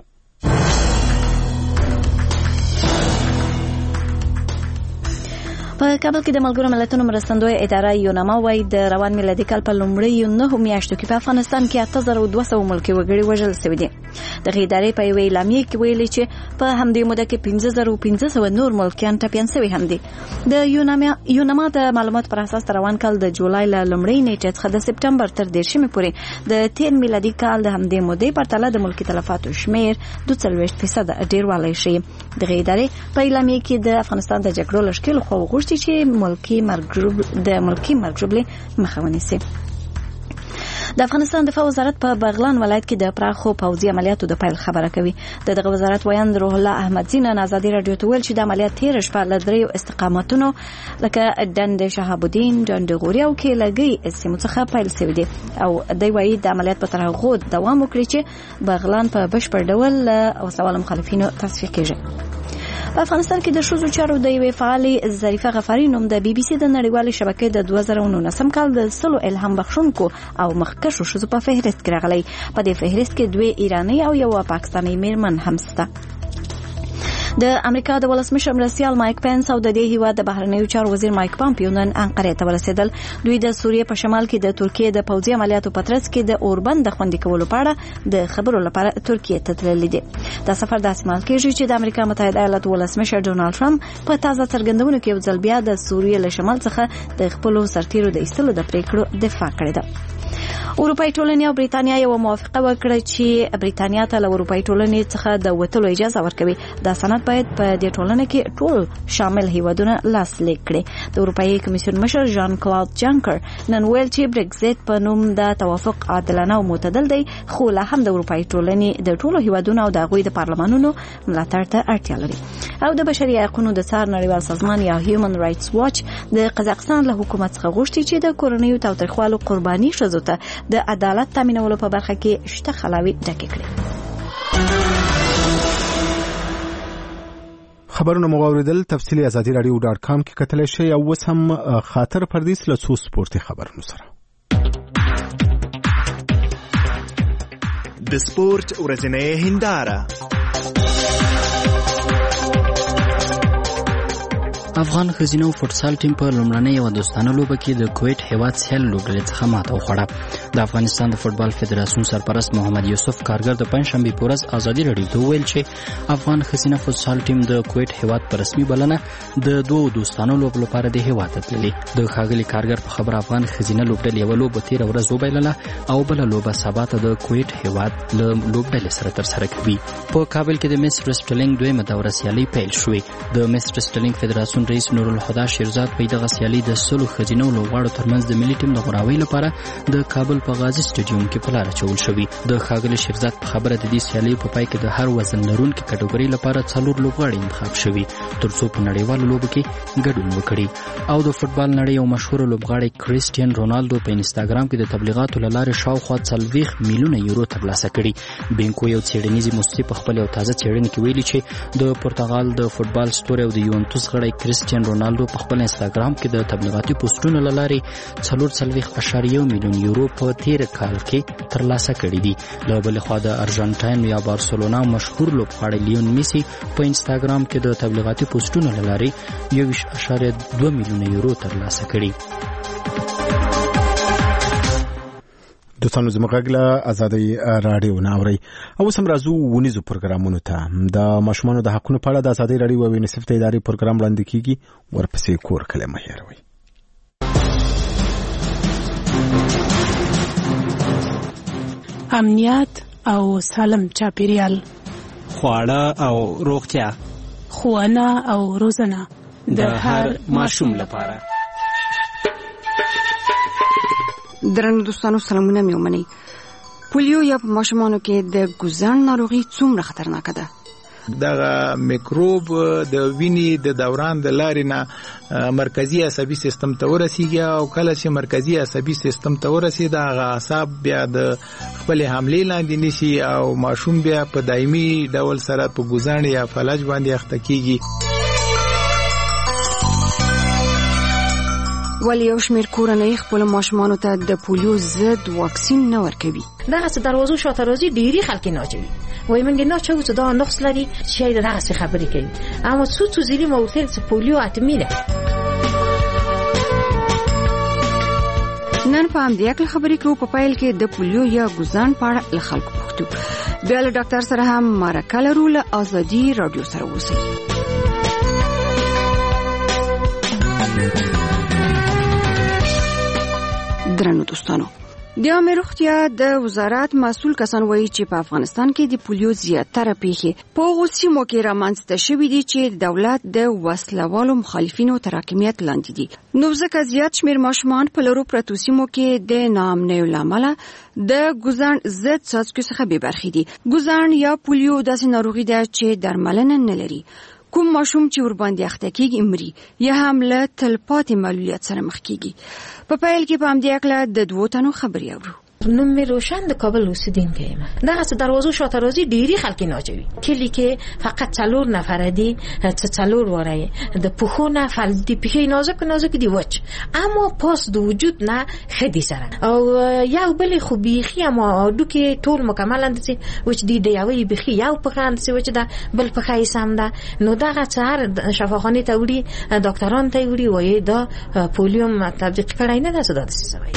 په کابل کې د ملګرو ملتونو مرستندوی اداره یوناما وايي د روان میلادي کال په لومړیو نهو میاشتو کې په افغانستان کې اته زره دوه سوه ملکي وګړي وژل شوي دي. دغه ادارې په یوې اعلامیې کې ویلي چې په همدې موده کې پنځه زره پنځه سوه نور ملکیان ټپیان شوي هم دي. د یوناما یوناما د معلوماتو پر اساس روان کال د جولای له لومړۍ نیټې څخه د سپټمبر تر دېرشمې پورې د تیر میلادي کال د همدې مودې په پرتله د ملکي تلفاتو شمیر دوه څلوېښت فیصد ډېروالی شي. دغه ادارې په اعلامیې کې د افغانستان د جګړو له ښکېلو خوا وغوښتي چې ملکی مرګ د ملکی مرګ ژوبلې مخه ونیسي. د افغانستان دفاع وزارت په بغلان ولایت کې د پراخو پوځي عملیاتو د پیل خبره کوي. د دغه وزارت ویاند روح الله احمدزی نن آزادي رادیو ته ویل چې د عملیات تیر شپه له دریو استقامتونو لکه ډند شهاب الدین، ډند غوري او کېلګي سیمو څخه پیل شوی دی او دوی وایي د عملیات په ترغو دوام وکړي چې بغلان په بشپړ ډول او سوال مخالفینو تصفیه کیږي. په افغانستان کې د ښځو چارو د یوې فعالې ظریفه غفاري نوم د بي بي سي د نړیوالې شبکې د دوه زره نولسم کال د سلو الهام بخښونکو او مخکښو ښځو په فهرست کې راغلی. په دې فهرست کې دوه ایراني او یو پاکستاني میرمن هم شته. د امریکا د ولسمشر مرستیال مایک پنس او د دې هیواد د بهرنیو چارو وزیر مایک پامپیو نن انقره ته ورسېدل. دوی د سوریې په شمال کې د ترکیې د پوځي عملیاتو په ترڅ کې د اوربند د خوندي کولو په اړه د خبرو لپاره ترکیې ته تللي دي. دا سفر داسې مال کېږي چې د امریکا متحده ایالاتو ولسمشر ډونالد ټرمپ په تازه څرګندونو کې یو ځل بیا د سوریې له شمال څخه د خپلو سرتیرو د ایستلو د پریکړو دفاع کړې ده. اروپای ټولنې او بریتانیا یو موافقه وکړه چې بریتانیا ته له اروپای ټولنې څخه د وتلو اجازه ورکوي. دا سند باید په دې ټولنه کې ټول شامل هیوادونه لاسلیک کړي. د اروپایي کمیسیون مشر ژان کلاود جانکر نن ویل چې برگزیت په نوم د توافق عادلانه او معتدل دی، خو لا هم د اروپایي ټولنې د ټولو هیوادونو او د هغوی د پارلمانونو ملاتړ ته اړتیا لري. او د بشري حقوقو د څار نړیوال سازمان یا هیومن رائټس واچ د قزاقستان له حکومت څخه غوښتي چې د کورنیو تاوتریخوالو قرباني ښځو ته د عدالت تامینولو په برخه کې شته خلاوي ډکې کړي. خبرونه مو اوریدل. تفصیلی ازادي رادیو ډاټ کام کې کتلی شئ او اوس هم خاطر پردیس له څو سپورتي خبرونو سره. د سپورت ورځنۍ هنداره. افغان ښځینه فوټسال ټیم په لومړنۍ یوه دوستانه لوبه کې د کویټ هیواد سیال لوبډلې څخه ماته وخوړه. د افغانستان د فوټبال فدراسیون سرپرست محمد یوسف کارګر د پنجشنبې په ورځ ازادي راډیو ته وویل چې افغان ښځینه فوټسال ټیم د کویټ هیواد په رسمي بلنه د دوو دوستانو لوبو لپاره د هیواد ته تللي. د ښاغلي کارګر په خبره افغان ښځینه لوبډلې یوه لوبه تېره ورځ وبایلله او بله لوبه سبا ته د کویټ هیواد له لوبډلې سره ترسره کوي. په کابل کې د مس رسټلینګ دویمه دوره سیالۍ پیل شوې. د مس رسټلینګ فدراسیون رئیس نورالهدی شیرزاد په دغه سیالۍ د سلو ښځینو لوبغاړو ترمنځ د ملي ټیم د غوراوۍ لپاره د کابل په غازي سټیډیوم کې په لاره اچول شوي. د ښاغلي شیرزاد په خبره د دې سیالۍ په پای کې د هر وزن لرونکي کټګورۍ لپاره څلور لوبغاړي انتخاب شوي ترڅو په نړیوالو لوبو کې ګډون وکړي. او د فوټبال نړۍ یو مشهور لوبغاړی کریسټین رونالدو په انسټاګرام کې د تبلیغاتو له لارې شاوخوا څلوېښت میلیونه یورو ترلاسه کړي. بینکو یو څېړنیزې موسسې په خپل یو تازه څېړنې کې ویلي چې د پرتغال د فوټبال ستوری او د یوونټوس غړی کریسټین رونالدو په خپل انسټاګرام کې د تبلیغاتي پوسټونو له لارې څلور څلوېښت اعشاریه یو میلیون یورو په تیر کال کې ترلاسه کړي دي. له بلې خوا د ارجنټاین یا بارسلونا مشهور لوبغاړی لیون میسي په انسټاګرام کې د تبلیغاتي پوسټونو له لارې یوویشت اعشاریه دوه میلیونه یورو ترلاسه کړي. دوستانو زموږ غږ له ازادي راډیو نه اورئ. او اوس هم راځو ونیزو پروګرامونو ته. د ماشومانو د حقونو په اړه د ازادي راډیو او یونیسف د ادارې پروګرام وړاندې کیږي. ورپسې کور کلی مه هېروئ. امنیت او سالم چاپیریال، خواړه او روغتیا، ښوونه او روزنه د هر ماشوم لپاره. درنو دوستانو سلامونه مې ومنئ. پولیو یا په ماشومانو کې د ګوزن ناروغي څومره خطرناکه ده؟ دغه میکروب د وینې د دوران د لارې نه مرکزی عصبي سیستم ته ورسیږي او کله چې مرکزی عصبي سیستم ته ورسي دا اعصاب بیا د خپل حملې لاندې نشي او ماشوم بیا په دایمي ډول سره په ګوزان یا فلج باندې اخته کیږي. ولی یو شمېر کورنۍ خپل ماشومانو ته د پولیو ضد واکسین نه ورکوي. دغه څه دروازو شاته راځي ډېری خلک نه اچوي وای موږ نه چاو چې دا نقص لري چې دغه څه خبرې کوي اما څو څو زیری مو ورته چې پولیو اتمی ده. نن په همدې اړه خبرې کوو په پایل کې د پولیو یا ګوزان په اړه له خلکو پوښتو. بیا له ډاکټر سره هم مرکه لرو له ازادي رادیو سره اوسئ. درنو دوستانو، د عامه روغتیا د وزارت مسؤل کسان وایي چې په افغانستان کې د پولیو زیاتره پیښې په هغو سیمو کې رامنځته شوي دي چې دولت د وسلوالو مخالفینو تر حاکمیت لاندې دي. نو ځکه زیات شمېر ماشومان په لرو پرتو سیمو کې د ناامنیو له امله د ګوزان ضد څاڅکو څخه بې برخې دي. ګوزان یا پولیو داسې ناروغي ده چې درملنه نه لري. کوم ماشوم چې ورباندې اخته کېږي مري یا هم له تلپاتې معلولیت سره مخ کېږي. په پیل کې په همدې اړه د دوو تنو خبرې اورو. نوم مې روشن د کابل اوسیدونکی یم. دغه څه دروازو شاته راځي ډېری خلک نه اچوي. کلی کې فقط څلور نفر دي چې څلور واره د پښو نه فل دي پښې نازک نازک دي وچ اما پاس د وجود نه خدي سره او یو بل خو بيخي اما دوکي ټول مکمل اندسي وچ دي د یوې بيخي یو په خان سي وچ دا بل په خای سم ده. نو دغه څار شفاخانه ته وړي ډاکټران ته وړي وایي دا پولیو تطبیق کړای نه ده څه ده څه وایي.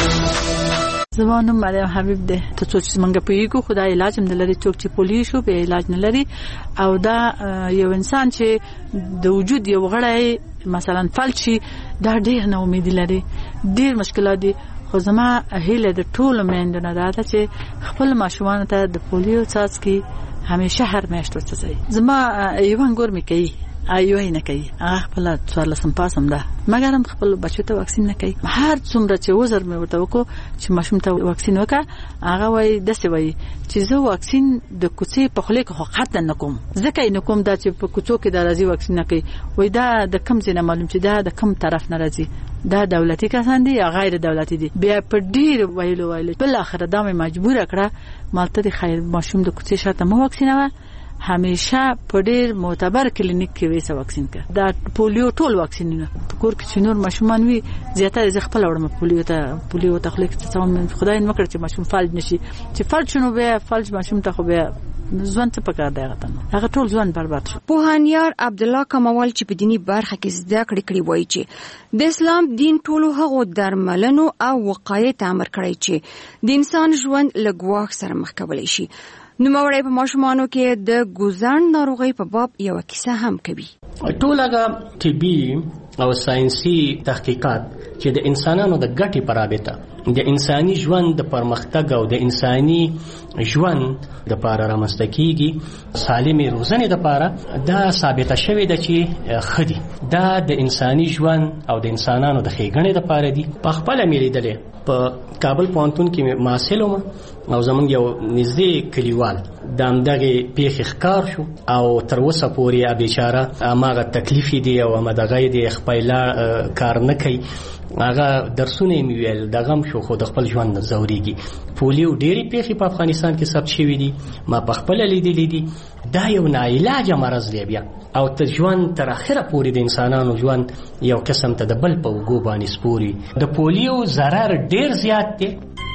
زمانو مریم حبیب ده ته څه چې منګه پیګو خدای علاج هم لري څوک چې پولیو شو به علاج نه لري او دا یو انسان چې د وجود یو غړی مثلا فلچي دا ډېر نه امید لري ډېر مشکلات دي. خو زما هیله د ټولو میندو نه ده چې خپل ماشومان ته د پولیو څاڅکي همیشه هر میاشت ورڅي. زما یو انګور مې کوي ایو نه کوي هغه خپل څوار لسم پاسم ده مګر هم خپل بچو ته واکسین نه کوي. هر څومره چې وزر مې ورته وکړو چې ماشوم ته واکسین وکړه هغه وای دسه وای چې زه واکسین د کوڅې په خله کې حقیقت نه کوم ځکه نه کوم دا چې په کوڅو کې د راځي واکسین نه کوي وای دا د کم ځای نه معلوم چې دا د کم طرف نه راځي دا دولتي کسان دي یا غیر دولتي دي. بیا په ډیر ویلو ویلو بل اخر دا مې مجبور کړه مالته د خیر ماشوم د کوڅې شاته مو واکسین و همیشه په ډیر معتبر کلینیک کې وېسه واکسین کړه. دا پولیو ټول واکسینونه په کور کې چې نور ماشومان وي زیاتره ز خپل وړم پولیو ته پولیو تخلیق ته څوم خدای نه وکړي چې ماشوم فالج نشي چې فالج شنو به فالج ماشوم ته خو به ځوان ته پکار دی غته هغه ټول ځوان برباد شو. پوهانیار عبد الله کمال چې په دینی برخه کې زده کړې کړې وایي چې د اسلام دین ټولو هغو درملنو او وقایې ته امر کړی چې د انسان ژوند له ګواښ سره مخ کولی شي. نو موري په ماشومانو کې د ګوزان ناروغي په باب یو کیسه هم کوي. ټول هغه طبي او ساينسي تحقیقات چې د انسانانو د ګټې پر رابطه د انساني ژوند د پرمختګ او د انساني ژوند د لپاره رامنځته کیږي سالمې روزنې لپاره دا ثابته شوې ده چې خدي دا د انساني ژوند او د انسانانو د ښېګڼې لپاره دي. په خپل مې لیدلې په کابل پوهنتون کې ماسلوم او زمونږ یو نږدې کلیوال د همدغې پیښې ښکار شو او تر اوسه پورې بیچاره هماغه تکلیف دی او همدغه دی خپل کار نه کوي. هغه درسونه یې ویل د غم شو خو د خپل ژوند نه ځورېږي. پولیو ډېرې پیښې په افغانستان کې ثبت شوي دي ما په خپله لیدلې دي. دا یو ناعلاجه مرض دی بیا او ته ژوند تر اخره پورې د انسانانو ژوند یو قسم ته د بل په اوږو باندې سپوري. د پولیو ضرر ډېر زیات دی.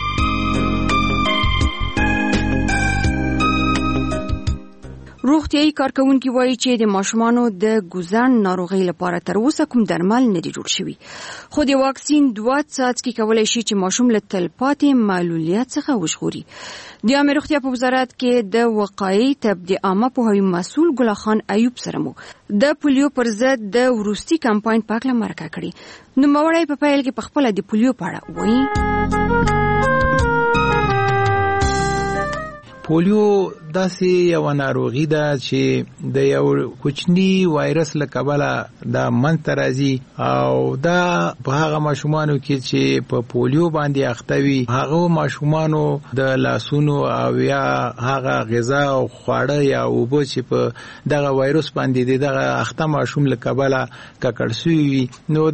روغتیايي کارکونکي وایي چې د ماشومانو د ګوزان ناروغي لپاره تر اوسه کوم درمل نه دي جوړ شوي خو د واکسین دوه څاڅکي کولای شي چې ماشوم له تلپاتې معلولیت څخه وژغوري. د عامه روغتیا په وزارت کې د وقایي تبدیع عامه پوهاوي مسؤل ګل خان ایوب سره مو د پولیو پر ضد د وروستي کمپاین په اړه مرکه کړې. نو موري په پیل کې په خپل د پولیو په اړه وایي. پولیو داسې یو ناروغي ده چې د یو کوچني وایرس له کبله دا منځته راځي او دا په هغه ماشومانو کې چې په پولیو باندې اخته وي هغه ماشومانو د لاسونو او یا هغه غذا او خواړه یا اوبه چې په دغه وایرس باندې دغه اخته ماشوم له کبله ککړ شوي نو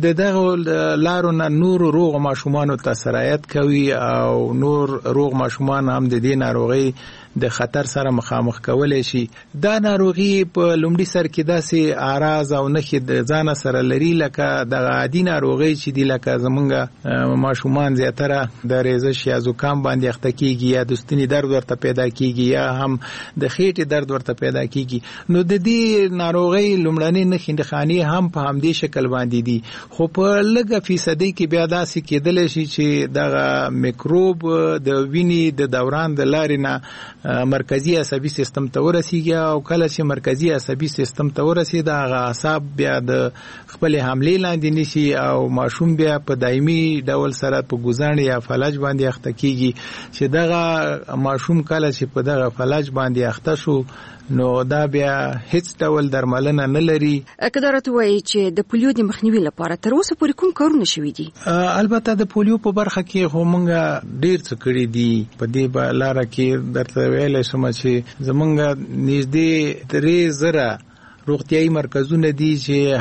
دغه لارو نه نور روغ ماشومانو ته سرایت کوي او نور روغ ماشومان هم د دې ناروغي د خطر سره مخامخ کولای شي. دا ناروغي په لومړي سر کې داسې اعراض او نښې د ځان سره لري لکه د عادي ناروغي چې دی لکه زمونږ ماشومان زیاتره د ریزش یا زکام باندې اخته کیږي یا د ستوني درد ورته پیدا کیږي یا هم د خېټې درد ورته پیدا کیږي. نو د دې ناروغي لومړنۍ نښې نښانې هم په همدې شکل باندې دي خو په لږه فیصدي کې بیا داسې کېدلی شي چې دغه میکروب د وینې د دوران د لارې نه مرکزی عصبي سیستم ته ورسیږي او کله چې مرکزی عصبي سیستم ته ورسیږي هغه اعصاب بیا د خپل حملې لاندې نشي او ماشوم بیا په دایمي ډول سره په ګوزان یا فلج باندې اخته کیږي چې دغه ماشوم کله چې په دغه فلج باندې اخته شو نو دا بیا هیڅ ډول درملنه نه لري. قدرت وایي چې د پولیو د مخنیوي لپاره تر اوسه پورې کوم کارونه شوي دي؟ البته د پولیو په برخه کې خو موږ ډیر څه کړي دي په دې لاره کې درته ویلی شم چې زمونږ نږدې درې زره روغتیایي مرکزونه دي چې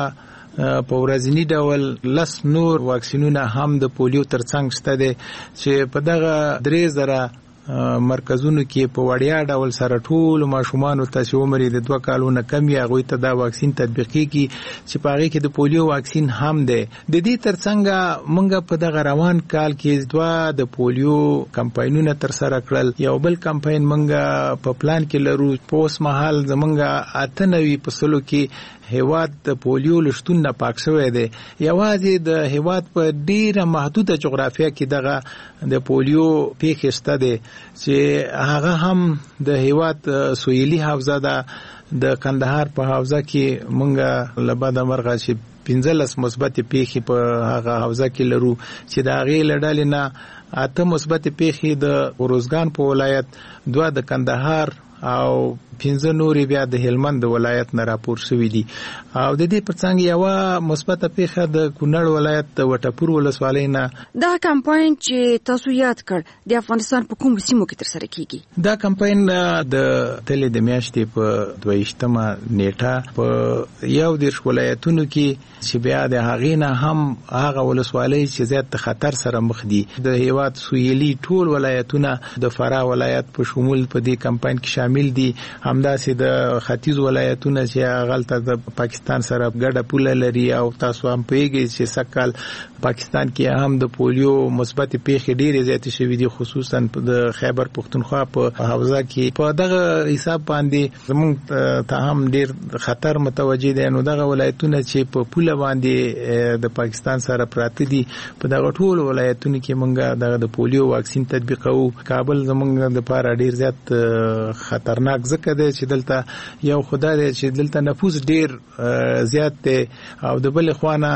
هغه په ورځنی ډول لس نور واکسینونه هم د پولیو ترڅنګ شته دي چې په دغه درې زره مرکزونو کې په وړیا ډول سره ټول ماشومان ته چې عمر د دوه کالو نه کم یا غوي ته دا واکسین تطبیق کیږي چې په هغه کې د پولیو واکسین هم ده. د دې ترڅنګ موږ په دغه روان کال کې دوه د پولیو کمپاینونه تر سره کړل. یو بل کمپاین موږ په پلان کې لرو په اوس مهال زمونږ اته نوي فصلو کې هیواد د پولیو لشتون نه پاک شوی دی. یوازې د هیواد په ډیره محدوده جغرافیه کې دغه د پولیو پیښې شته دی چې هغه هم د هیواد سویلي حوزه ده د کندهار په حوزه کې مونږه لباده مرغه چې پنځلس مثبت پیښې په هغه حوزه کې لرو چې د هغې له ډلې نه اته مثبت پیښې د ارزګان په ولایت دوه د کندهار او پنځه نورې بیا د هلمند ولایت نه راپور شوي دي او د دې ترڅنګ یوه مثبته پیښه د کونړ ولایت د وټپور ولسوالۍ نه. دا کمپاین چې تاسو یاد کړ د افغانستان په کومو سیمو کې ترسره کیږي؟ دا کمپاین د تلې د میاشتې په دوه ویشتمه نیټه په یو دېرش ولایتونو کې چې بیا د هغې نه هم هغه ولسوالۍ چې زیات د خطر سره مخ دي د هیواد سویلي ټول ولایتونه د فراه ولایت په شمول په دې کمپاین کې شامل دي. همداسې د ختیځ ولایتونه چې هغلته د پاکستان سره ګډه پوله لري او تاسو هم پوهیږئ چې سږکال پاکستان کې هم د پولیو مثبت پیښې ډېرې زیاتې شوي دي خصوصا د خیبر پښتونخوا په حوزه کې. په دغه حساب باندې زموږ ته هم ډېر خطر متوجه دی. نو دغه ولایتونه چې په پوله باندې د پاکستان سره پراته دي په دغه ټول ولایتونو کې موږ دغه د پولیو واکسین تطبیقوو. کابل زموږ دپاره ډېر زیات خطرناک ځکه دی چې دلته یو خدا دی چې دلته نفوس ډېر زیات دی او د بلې خوا نه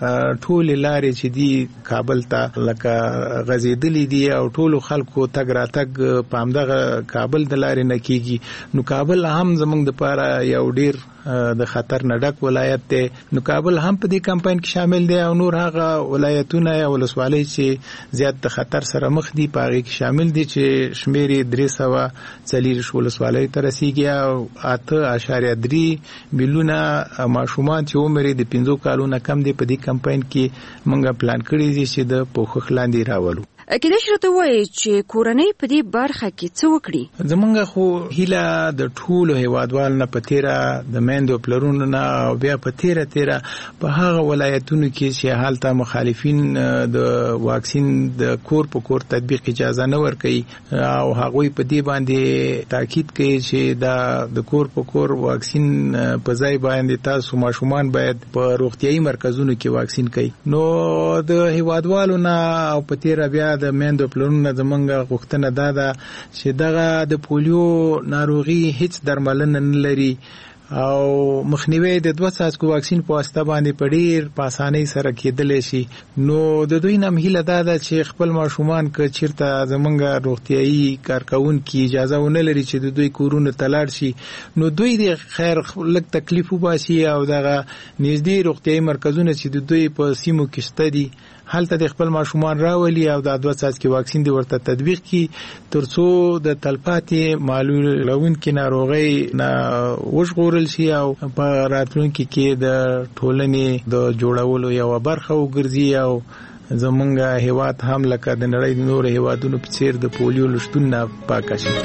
ټولې لارې چې دي کابل ته لکه غځېدلې دي او ټولو خلکو تګ راتګ په همدغه کابل د لارې نه کېږي. نو کابل هم زموږ دپاره یو ډېر د خطر نه ډک ولایت دی. نو کابل هم په دې کمپاین کې شامل دی او نور هغه ولایتونه یا ولسوالۍ چې زیات د خطر سره مخ دي په هغې کې شامل دي چې شمېر یې درې سوه څلېرویشت ولسوالۍ ته رسیږي او اته اشاریه درې میلیونه ماشومان چې عمر یې د پنځو کالو نه کم دی په دې کمپاین کې موږ پلان کړی دي چې د پوښښ لاندې راولو. کله چې راته وایي چې کورنۍ په دې برخه کې څه وکړي؟ زمونږ خو هیله د ټولو هیوادوالو نه په تیره د میندو پلرونو نه او بیا په تیره تیره په هغه ولایتونو کې چې هلته مخالفین د واکسین د کور په کور تطبیق اجازه نه ورکوي او هغوی په دې باندې تاکید کوي چې دا د کور په کور واکسین په ځای باندې تاسو ماشومان باید په روغتیایي مرکزونو کې واکسین کوي. نو د هیوادوالو نه او په تیره بیا د میندو پلرونو زمونږ غوښتنه دا ده چې دغه د پولیو ناروغي هیڅ درملنه نه لري او مخنیوي د دوه څاڅکو واکسین په واسطه باندې په ډیر په اسانۍ سره کېدلی شي. نو د دوی نه هیله دا ده چې خپل ماشومان که چیرته زمونږ روغتیايي کارکونکي اجازه ونه لري چې د دوی کورونه ته لاړ شي، نو دوی د خیر لږ تکلیف وباسي او دغه نږدې روغتیايي مرکزونه چې د دوی په سیمو کې شته دي هلته د خپل ماشومان راولي او د دوه څاڅکي واکسین د ورته تطبیق کی ترڅو د تلپاتې معلولونکو ناروغي نه وژغورل شي او په راتلونکي کې د ټولنې د جوړولو یو برخه وګرځي او زمونږ هیواد هم لکه د نړۍ د نور هیوادونو په څیر د پولیو لشتون نه پاک شي.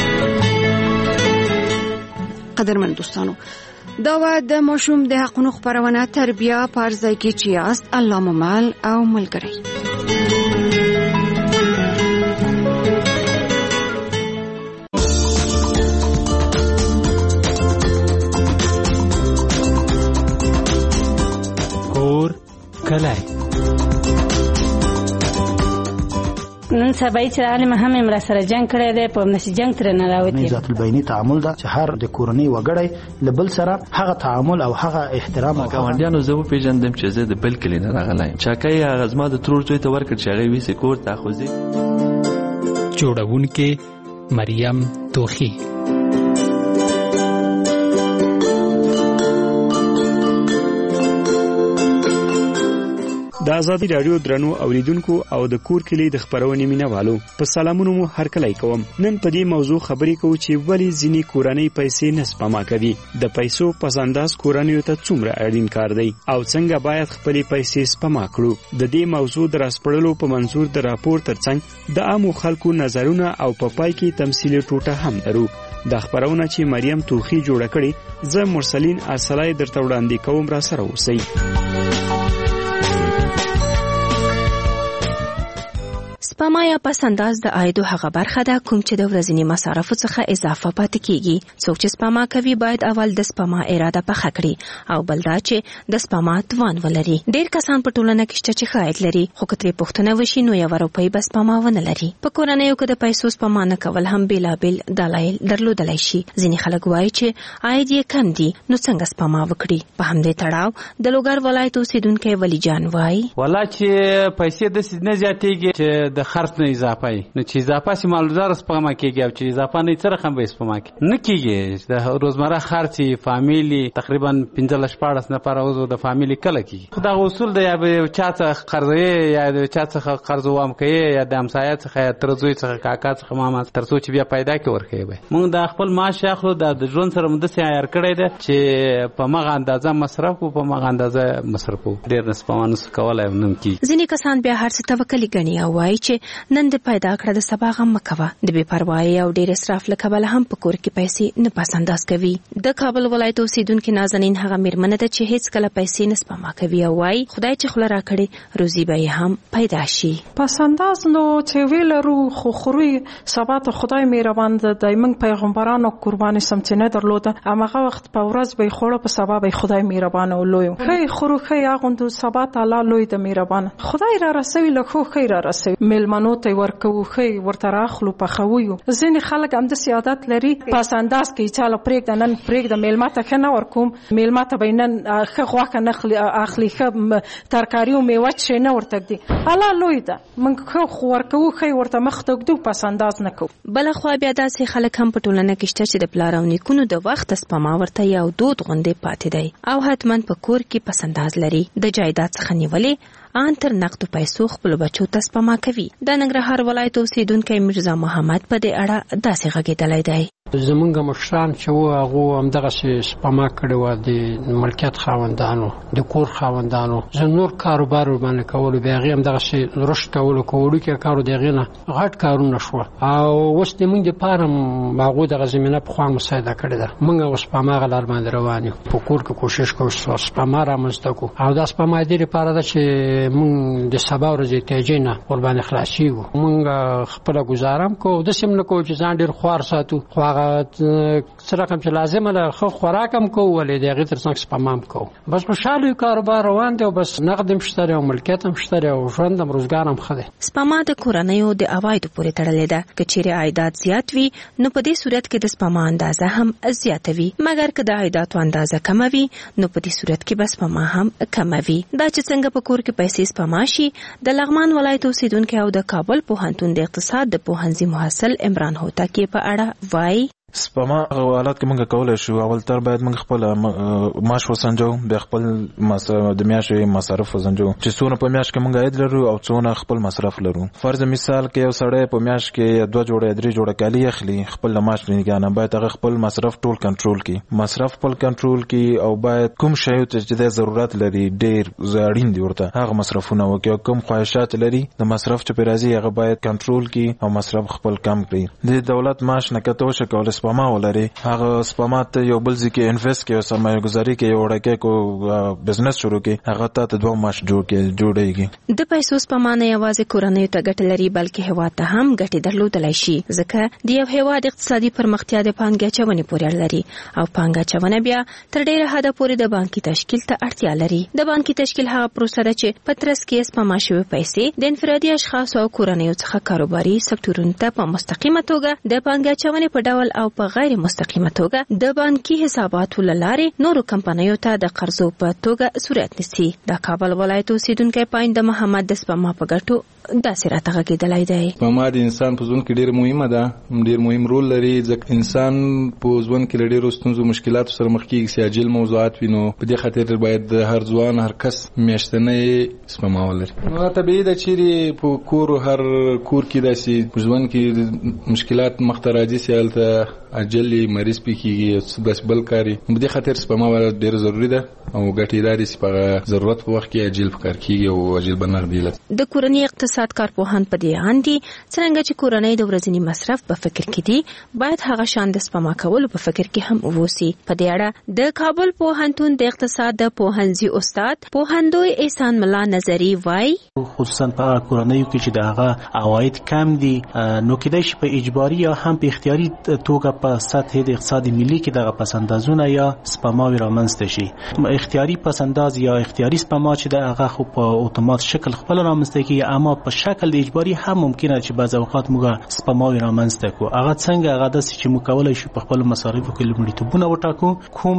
قدرمن دوستانو، دا و د ماشوم د حقونو خبرونه تربیه پارځای کې چې است الله ممال او ملګری. کور کلای نن سبا چې عالم هم امر سره جنگ کړی دی په نشي جنگ تر نه راوتی. ذات البینی تعامل دا چې هر د کورنۍ وګړی لبل سره هغه تعامل او هغه احترام او ګاونډیانو زه په پیژندم چې زه د بل کلی نه راغلی چاکای هغه زما د ترور ځای ته ورکړ چې هغه وی سکور تاخذي. جوړونکې مریم توخی. د ازادي رادیو درنو اوریدونکو او د کور کلی د خبرونې مینوالو په سلامونو مو هر کله کوم. نن په دې موضوع خبرې کوو چې ولی ځینی کورنۍ پیسې نه سپما کوي، د پیسو پسنداز کورنۍ ته څومره اړین کار دی او څنګه باید خپل پیسې سپما کړو. د دې موضوع د راسپړلو په منظور د راپور ترڅنګ د عامو خلکو نظرونه او په پای کې تمثيلي ټوټه هم درو. د خبرونه چې مریم توخی جوړه کړي زه مرسلین اصلای درته وړاندې کوم، را سره اوسئ. سپما یا پسنداز د عاید هغه برخه ده کوم چې د ورځني مصارفو څخه اضافه پاتې کیږي. څوک چې سپما کوي باید اول د سپما اراده پخه کړي او بل دا چې د سپما توان ولري. ډېر کسان په ټولنه کې شته چې عاید لري خو کتري پښتنه وشي نو یو روپۍ بس سپما ونه لري. په کورنیو کې د پیسو سپما نه کول هم بېلابېل دلایل درلودلی شي. ځینې خلک وایي چې عاید یې کم دي نو څنګه سپما وکړي. په همدې تړاو د لوګر ولایت اوسیدونکی ولی جان وایي ولا چې پیسې د نه زیاتېږي چې د خرڅ نه اضافه وي نو چې اضافه سي مالدار سپما کېږي او چې اضافه نه سره هم به سپما کېږي نه کېږي. د روزمره خرڅي فامیلی تقریبا پنځه شپاړس نفر اوسو د فامیلی کله کېږي. دا اصول دی یا به چا څخه قرضې یا د چا څخه قرض وام کوي یا د همسایه څخه تر زوی څخه کاکا څخه ماما تر څو چې بیا پیدا کې ورکوي. موږ د خپل معاش اخلو د ژوند سره مده سي عیار کړی دی چې په مغه اندازه مصرف او په مغه اندازه مصرف ډیر نه سپما نه کولای نم کی. ځینې کسان بیا هر څه توکل کوي او وایي چې نن د پیدا کړه د سبا غم مکوه. د بے پروايي او ډیر اسراف لکبل هم په کور کې پیسې نه پسنداز کوي. د کابل ولایت اوسیدونکو نازنین هغه میرمنه ده چې هیڅ کله پیسې نه سپما کوي او وایي خدای چې خل را کړي روزي به هم پیدا شي. پسنداز نو چې ویلرو خو خوري سبا ته خدای مهربان ده. د موږ پیغمبرانو قرباني سمڅنه درلوده هغه وخت په ورځ به خوړه په سبا به خدای مهربان او لوی خی خورو خی اغوند سبا تعالی لوی د مهربان خدای را رسوي لخوا خیر را رسوي. ملمنو ته ورکو خی ورته راخلو په خویو. ځینې خلک هم د سیادت لري پسنداز کې چاله پرېږده نن پرېږده میلمه ته ښه نه ورکوم میلمه ته به نن ښه غوښه نه اخلي ښه ترکاري او میوه چې نه ورته ږدي الله لوی ده موږ ښه ورکوو ښه ورته مخ ته ږدو پسنداز نه کوو. بلخوا بیا داسې خلک هم په ټولنه کې شته چې د پلار او نیکونو د وخت سپما ورته یو دود غوندې پاتې دی او حتما په کور کې پسنداز لري. د جایداد څخه نیولې ان تر نقد پیسو خپل بچو ته سپما کوي. د ننګرهار ولایت اوسیدونکی مرزا محمد په دې اړه داسې غږېدلی دی. زمونږ مشران چې وو هغه هم دغه سپما کړی و د ملکیت خاوندانو د کور خاوندانو زه نور کاروبار باندې کولو بیا هغه هم دغه رشد کولو کولو کې کارو دغه نه غټ کارونه شو او اوس د موږ لپاره هغه دغه زمينه په خوان مساعده کړې ده. موږ اوس سپما غلار باندې روان یو په کور کې کوشش کوو سپما را مستکو او دا سپما دې لپاره ده چې موږ د سبا ورځې تیجې نه قربان خلاصي وو. موږ خپل گزارم کو د سیمه کو چې ځان ډیر خوار ساتو خو څه رقم چې لازمه ده خو خوراک هم کوو ولې د هغې تر څنګ سپما هم کوو. بس خوشحاله یو، کاروبار روان دی او بس نقد هم شته دی او ملکیت هم شته دی او ژوند هم روزګار هم ښه دی. سپما د کورنیو د عوایدو پورې تړلې ده. که چیرې عایدات زیات وي نو په دې صورت کې د سپما اندازه هم زیاته وي، مګر که د عایداتو اندازه کمه وي نو په دې صورت کې به سپما هم کمه وي. دا چې څنګه په کور کې پیسې سپما شي، د لغمان ولایت اوسیدونکي او د کابل پوهنتون د اقتصاد د پوهنځي محصل عمران هوتکی په اړه وایي. سپما حالات کې موږ کولای شو اول تر باید موږ خپل معاش وسنجو، بیا خپل د میاشتې مصارف وسنجو چې څونه په میاشت کې موږ عاید لرو او څونه خپل مصرف لرو. فرض مثال کې یو سړی په میاشت کې دوه جوړه درې جوړه کالی اخلي، خپل معاش نه نه باید هغه خپل مصرف ټول کنټرول کړي، مصرف خپل کنټرول کړي او باید کوم شی چې د ضرورت لري ډیر اړین دی ورته هغه مصرفونه وکړي، کوم خواهشات لري د مصرف چې په راځي هغه باید کنټرول کړي او مصرف خپل کم کړي. د دولت معاش نه کته وشي کول سپما ولري، هغه سپما ته یو بل ځکه انویست کې او سرمایه گذاري کې یو ورکه کو بزنس شروع کې هغه ته دوه معاش جوړ کې جوړيږي. د پیسو سپما نه یوازې کورنیو ته ګټه لري بلکې هیواد ته هم ګټه درلودلای شي، ځکه د یو هیواد اقتصادي پرمختیا د پانګه چونې پورې اړه لري او پانګه چونه بیا تر ډیره حد پورې د بانکي تشکیل ته اړتیا لري. د بانکي تشکیل هغه پروسه ده چې په ترڅ کې سپما شوی پیسې د انفرادي اشخاص او کورنیو څخه کاروباري سکتورونو ته په مستقیمه توګه د پانګه چونې په ډول او په غیر مستقیمه توګه د بانکي حساباتو لارې نورو کمپنیو ته د قرضو په توګه صورت نیسي. د کابل ولایت اوسیدونکي پاینده محمد د سپما په ګټو داسې راته غږېدلی دی. سپما د انسان په ژوند کې ډېر مهمه ده، ډېر مهم رول لري، ځکه انسان په ژوند کې له ډېرو ستونزو مشکلاتو سره مخ کېږي چې عاجل موضوعات وي، نو په دې خاطر باید هر ځوان هر کس میاشتنۍ سپما ولري. نو طبیعي ده چې په کور هر کور کې داسې په ژوند کې مشکلات مخته راځي چې هلته عاجل مریض پې کېږي داسې بل کاري، په دې خاطر سپما ډېره ضروري ده او ګټې دا دي چې په ضرورت په وخت کې عاجل کار کېږي او عاجل به نغدي لري. د کورني اقتصاد کارپوهان په دې اند دي څنګه چې کورنۍ د ورځني مصرف په فکر کې دي باید هغه شان د سپما کولو په فکر کې هم اوسي. په دې اړه د کابل پوهنتون د اقتصاد د پوهنځي استاد پوهندوی احسان ملا نظری وایي خصوصا په کورنیو کې چې دغه عواید کم دي نو کېدای شي په اجباري یا هم په اختیاري توګه په سطح د اقتصاد ملي کې دغه پسندازونه یا سپماوي رامنځته شي. اختیاري پسنداز یا اختیاري سپما چې دغه خو په اتومات شکل خپل رامنځته کیږي، اما په شکل د اجباري هم ممکنه چې بعض اوقات موږ سپماوي رامنځته کو. هغه څنګه هغه د چې موږ کولای شو په خپل مصارفو کې لومړیتوبونه وټاکو،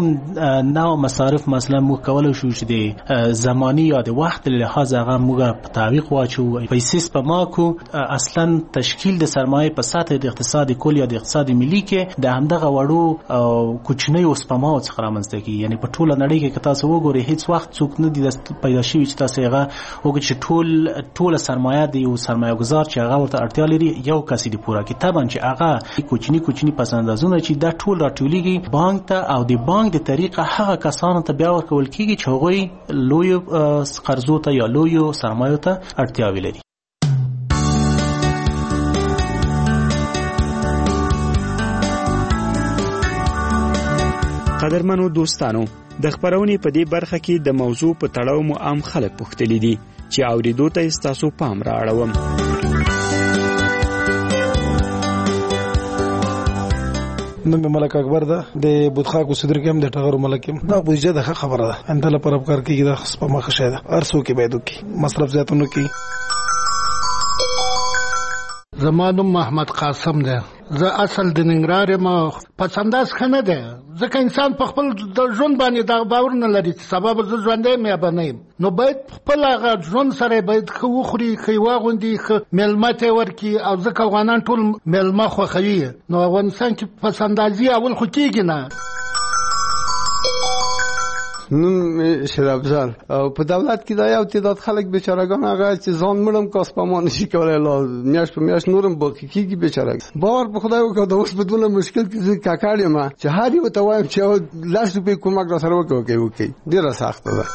کوم نوع مصارف مثلا موږ کولای شو چې د زمانی یا د وخت له لحاظ هغه موږ په تعویق واچو، پیسې سپما کو. اصلا تشکیل د سرمایه په سطح د اقتصاد کل یا د اقتصاد ملي کې د همدغه وړو او کوچنیو سپماو څخه رامنځته کیږي. یعنی په ټوله نړۍ کې تاسو وګورئ هیڅ وخت څوک نه دي پیدا شوی چې تاسو هغه وګورئ چې ټول ټوله سرمایه دی یو سرمایه گذار چې هغه ورته اړتیا لري یو کس دی پورا کې طبعا چې هغه کوچنی کوچنی پسندازونه چې دا ټول راټولېږي بانک ته او د بانک د طریقه هغه کسانو ته بیا ورکول کیږي چې هغوی لوی قرضو ته یا لوی سرمایو ته اړتیا لري. قدرمنو دوستانو، د خبرونې په دې برخه کې د موضوع په تړاو مو عام خلک پوښتلي دي چې اوریدو ته ستاسو پام را اړوم. نن ملک اکبر ده د بودخاک اوسیدونکي هم د ټغر ملک هم دا بوجه ده خبره ده انده لپاره کار کوي دا سپما خشه ده ارسو کې باید وکي مصرف زیاتونو کې. زمانم محمد قاسم ده، زه اصل د ننګرهار یم. پسنداز ښه نه ده ځکه انسان په خپل د ژوند باندې دا باور نه لري چې سبا به زه ژوندی یم یا به نه یم، نو باید خپل هغه ژوند سره باید ښه وخوري، ښه واغوندي، ښه میلمه ته یې ورکړي. او ځکه افغانان ټول میلمه خوښوي، نو افغانستان کې پسندازي اول خو کېږي نه. نن شرابزار او په دولت کې دا یو تعداد خلک بیچارهګان هغه چې ځان مړم کا سپما نشي کولای، لا میاش په میاش نورم باقي کیږي بیچاره. باور په خدای وکړه د اوس بدونه مشکل کې کاکاړ یم چې هر یو ته وایم چې لاس روپۍ کومک را سره وکړي وکړي ډیره سخته ده.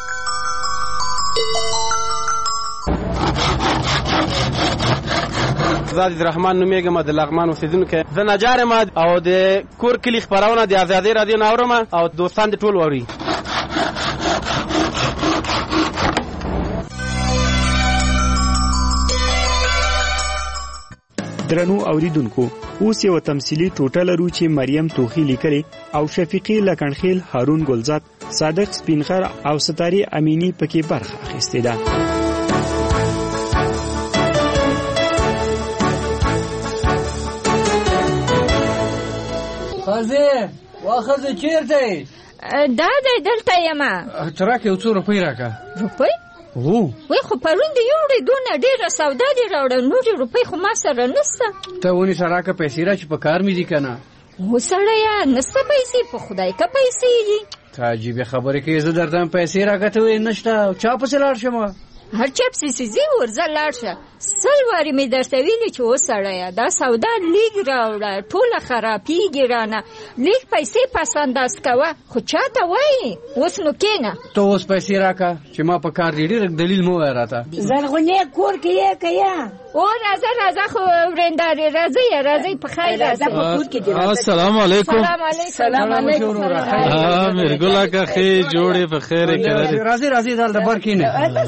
زاد الرحمن نومېږم د لغمان اوسیدونکی، زه نجار یم او د کور کلي خپرونه د ازادۍ رادیو نه اورم او دوستان دې ټول واوري. درنو اوریدونکو، اوس یو تمثيلي ټوټه لرو چې مریم توخی لیکلي او شفیقي لکنخیل، هارون ګلزاد، صادق سپینغر او ستاري امینی پکې برخه اخیستې ده. خازه واخذ چیرته دا د دلته یما ترکه یو څو روپۍ راکا. روپۍ؟ وو وای خو پرون دی یوړې دونه ډیره سودا دی راوړه، نورې روپۍ خو ما سره نسته. ته ونی سره راکه پیسې را چې په کار مې دي کنه. و سړیا نسته پیسې، په خدای کا پیسې دي. ته عجیب خبره کې زه درته پیسې راکته وې نشته، چا په سلار شمه هر چا په سيزي ورزه لاړشه. سلواري مې درته ویلي چې و سړیا دا سودا لیګ راوړه، ټوله خرابېږي رانه، لیګ پیسې پسنداز کوه، خو چاته وایي اوس نو کېنه. ته اوس پیسې راکه چې ما په کار دی، ډېر دلیل مو وایه راته. زرغونې کور کې یې که یا او راځه راځه خو ورېندارې راځئ راځئ په خیر راځه په کور کې دې راځه. السلام علیکم. سلام علیکم. ها میرګل اکا خې جوړې په خیر کې راځي راځي دلته بر کېنه.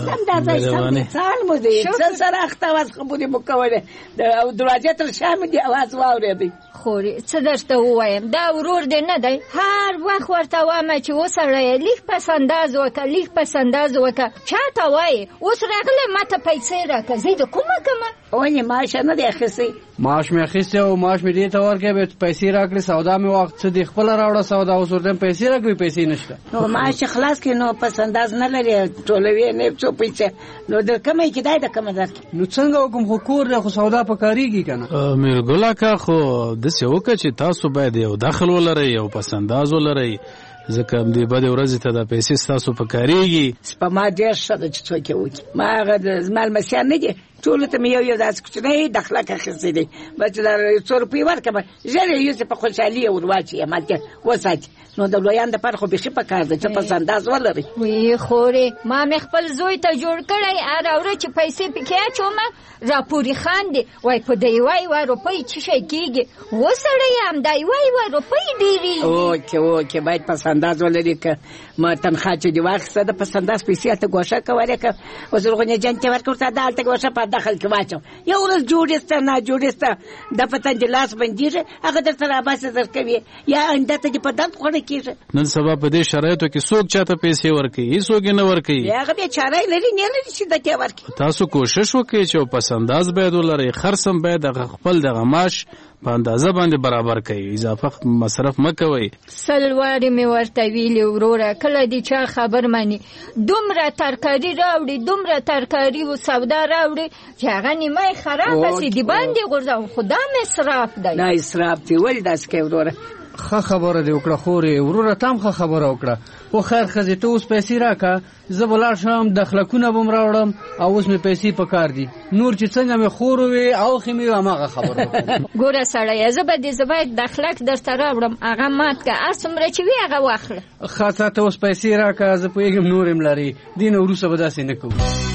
سال مو دی سره اخته واز خبرې مو کولې او دروازې تر شا مې دی اواز واورېدی. خورې څه درته ووایم، دا ورور دی نه دی، هر وخت ورته وایم چې وسړی لیک پس انداز وکړه، لیک پس انداز وکړه، چاته وایې اوس راغلی ماته پیسې راکړه، زه د کومه کمه ونې معاش نه دی اخیستی. معاش مې اخیستی او معاش مې دې ته ورکړی، پیسې راکړې، سودا مې واخ څه دې خپله راوړه سودا، اوس ورته پیسې راکړې، پیسې نشته. نو معاش خلاص کړې نو پس انداز نه لري، ټولوي نه څو پیسې، نو د کمې کې دی د کمه درکړي. نو څنګه وکړم، خو کور دی خو سودا پکارېږي که نه. میرګل اکا خو داسې وکړه چې تاسو باید یو دخل ولرئ، یو پس انداز ولرئ، ځکه همدې بدې ورځې ته دا پیسې ستاسو پکارېږي. سپما ډېر ښه ده چې څوک یې وکړي. ما هغه د زما لمسیان نه دي، ټولو ته مې یو یو داسې کوچنی دخلک اخیستی دی، بس دا څو روپۍ ورکړم ژر یې یوسې په خوشحالي یې ور واچوي همالته وساتي. نو د لویانو دپاره خو بیخي پکار ده چې پس انداز ولري. وی خورې ما مې خپل زوی ته جوړ کړی، هره ورځ چې پیسې پکې اچومه راپورې خاندي، وایي په د یوه یوه روپۍ څه شی کېږي. وسړی همدا یوه یوه روپۍ ډېرېږي. اوکې اوکې باید پس انداز ولري، که ما تنخوا چې دې واخیسته د پس انداز پیسې هلته ګوښه کولې، که اوس زرغونې جان ته ورکړه ورته دا هلته ګوښه په دخل کې واچوم، یو ورځ جوړې سته ناجوړې سته د په تندې لاس بندېږي، هغه درته راباسې درکوي یا انده ته دې په درد خوړه کېږي. نن سبا په دې شرایطو کې څوک چاته پیسې ورکوي، هېڅوک یې نه ورکوي. هغه بیا چاره یې لري نه لري چې درته یې ورکړي. تاسو کوشش وکړئ چې پس انداز باید ولرئ، خرڅ هم باید هغه خپل دغه معاش په اندازه باندې برابر کړئ، اضافه مصرف مه کوئ. سلوارې مې ورته ویلې وروره، کله دې چا خبر مني، دومره ترکاري راوړي، دومره ترکاري و سودا راوړي چې هغه نیمه یې خرابه سي، د باندې غورځوم، خو دا مې اسراف دی. نه اسراف دی، ولې داسې کوې وروره؟ ښه خبره دې وکړه خورې، وروره ته هم ښه خبره وکړه. خو خیر ښځې ته اوس پیسې راکړه، زه به لاړ شم دخلکونه به م راوړم او اوس مې پیسې په کار دي، نور چې څنګه مې خور وې اوښې مې هماغه خبره وکړه. ګوره سړیه زه به دې زه باید دخلک درته راوړم، هغه مات که هر څومره چې وي هغه واخله. ښه تا ته اوس پیسې راکړه، زه پوهېږم نور یم لرې، دې نه وروسته به داسې نه کوو.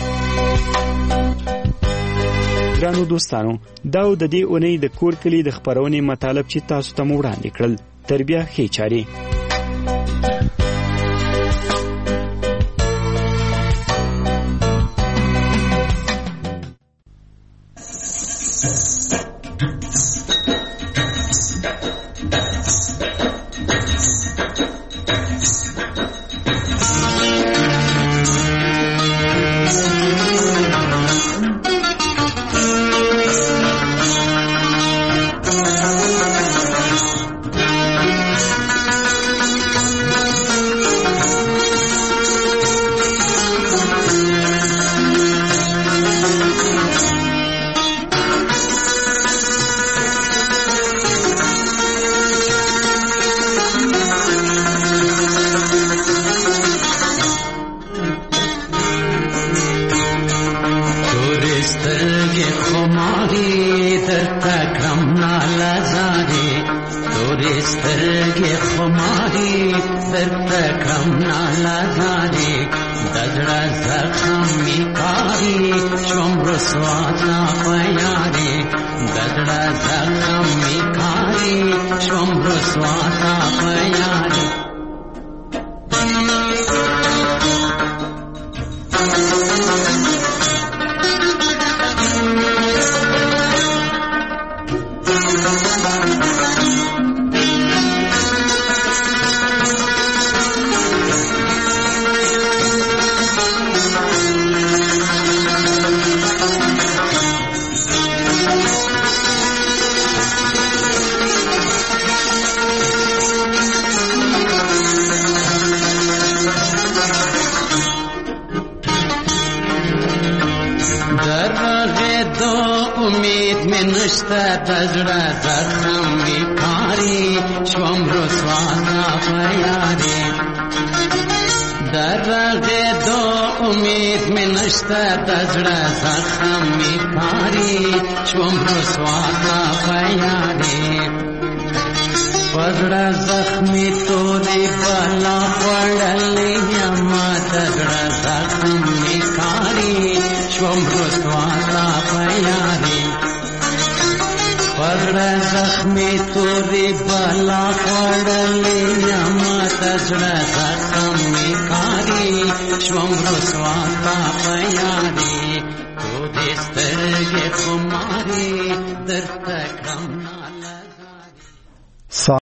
ګرانو دوستانو، دا د دې اونۍ د کور کلي د خپرونې مطالب چې تاسو ته مو وړاندې کړل. تر بیا ښې چارې. تزړه زخم می کاری شوم رسوا پیاری درغه دو امید می نشته تزړه زخم می کاری شوم رسوا پیاری پزړه زخمی تورې بلا وړلې یما تزړه زخم می کاری شوم رسوا پیاری پزړه زخمی تورې بلا وړلې یما تزړه زخم می کاری شوم رسوا پیاری تو دې سترګې خماري درته کم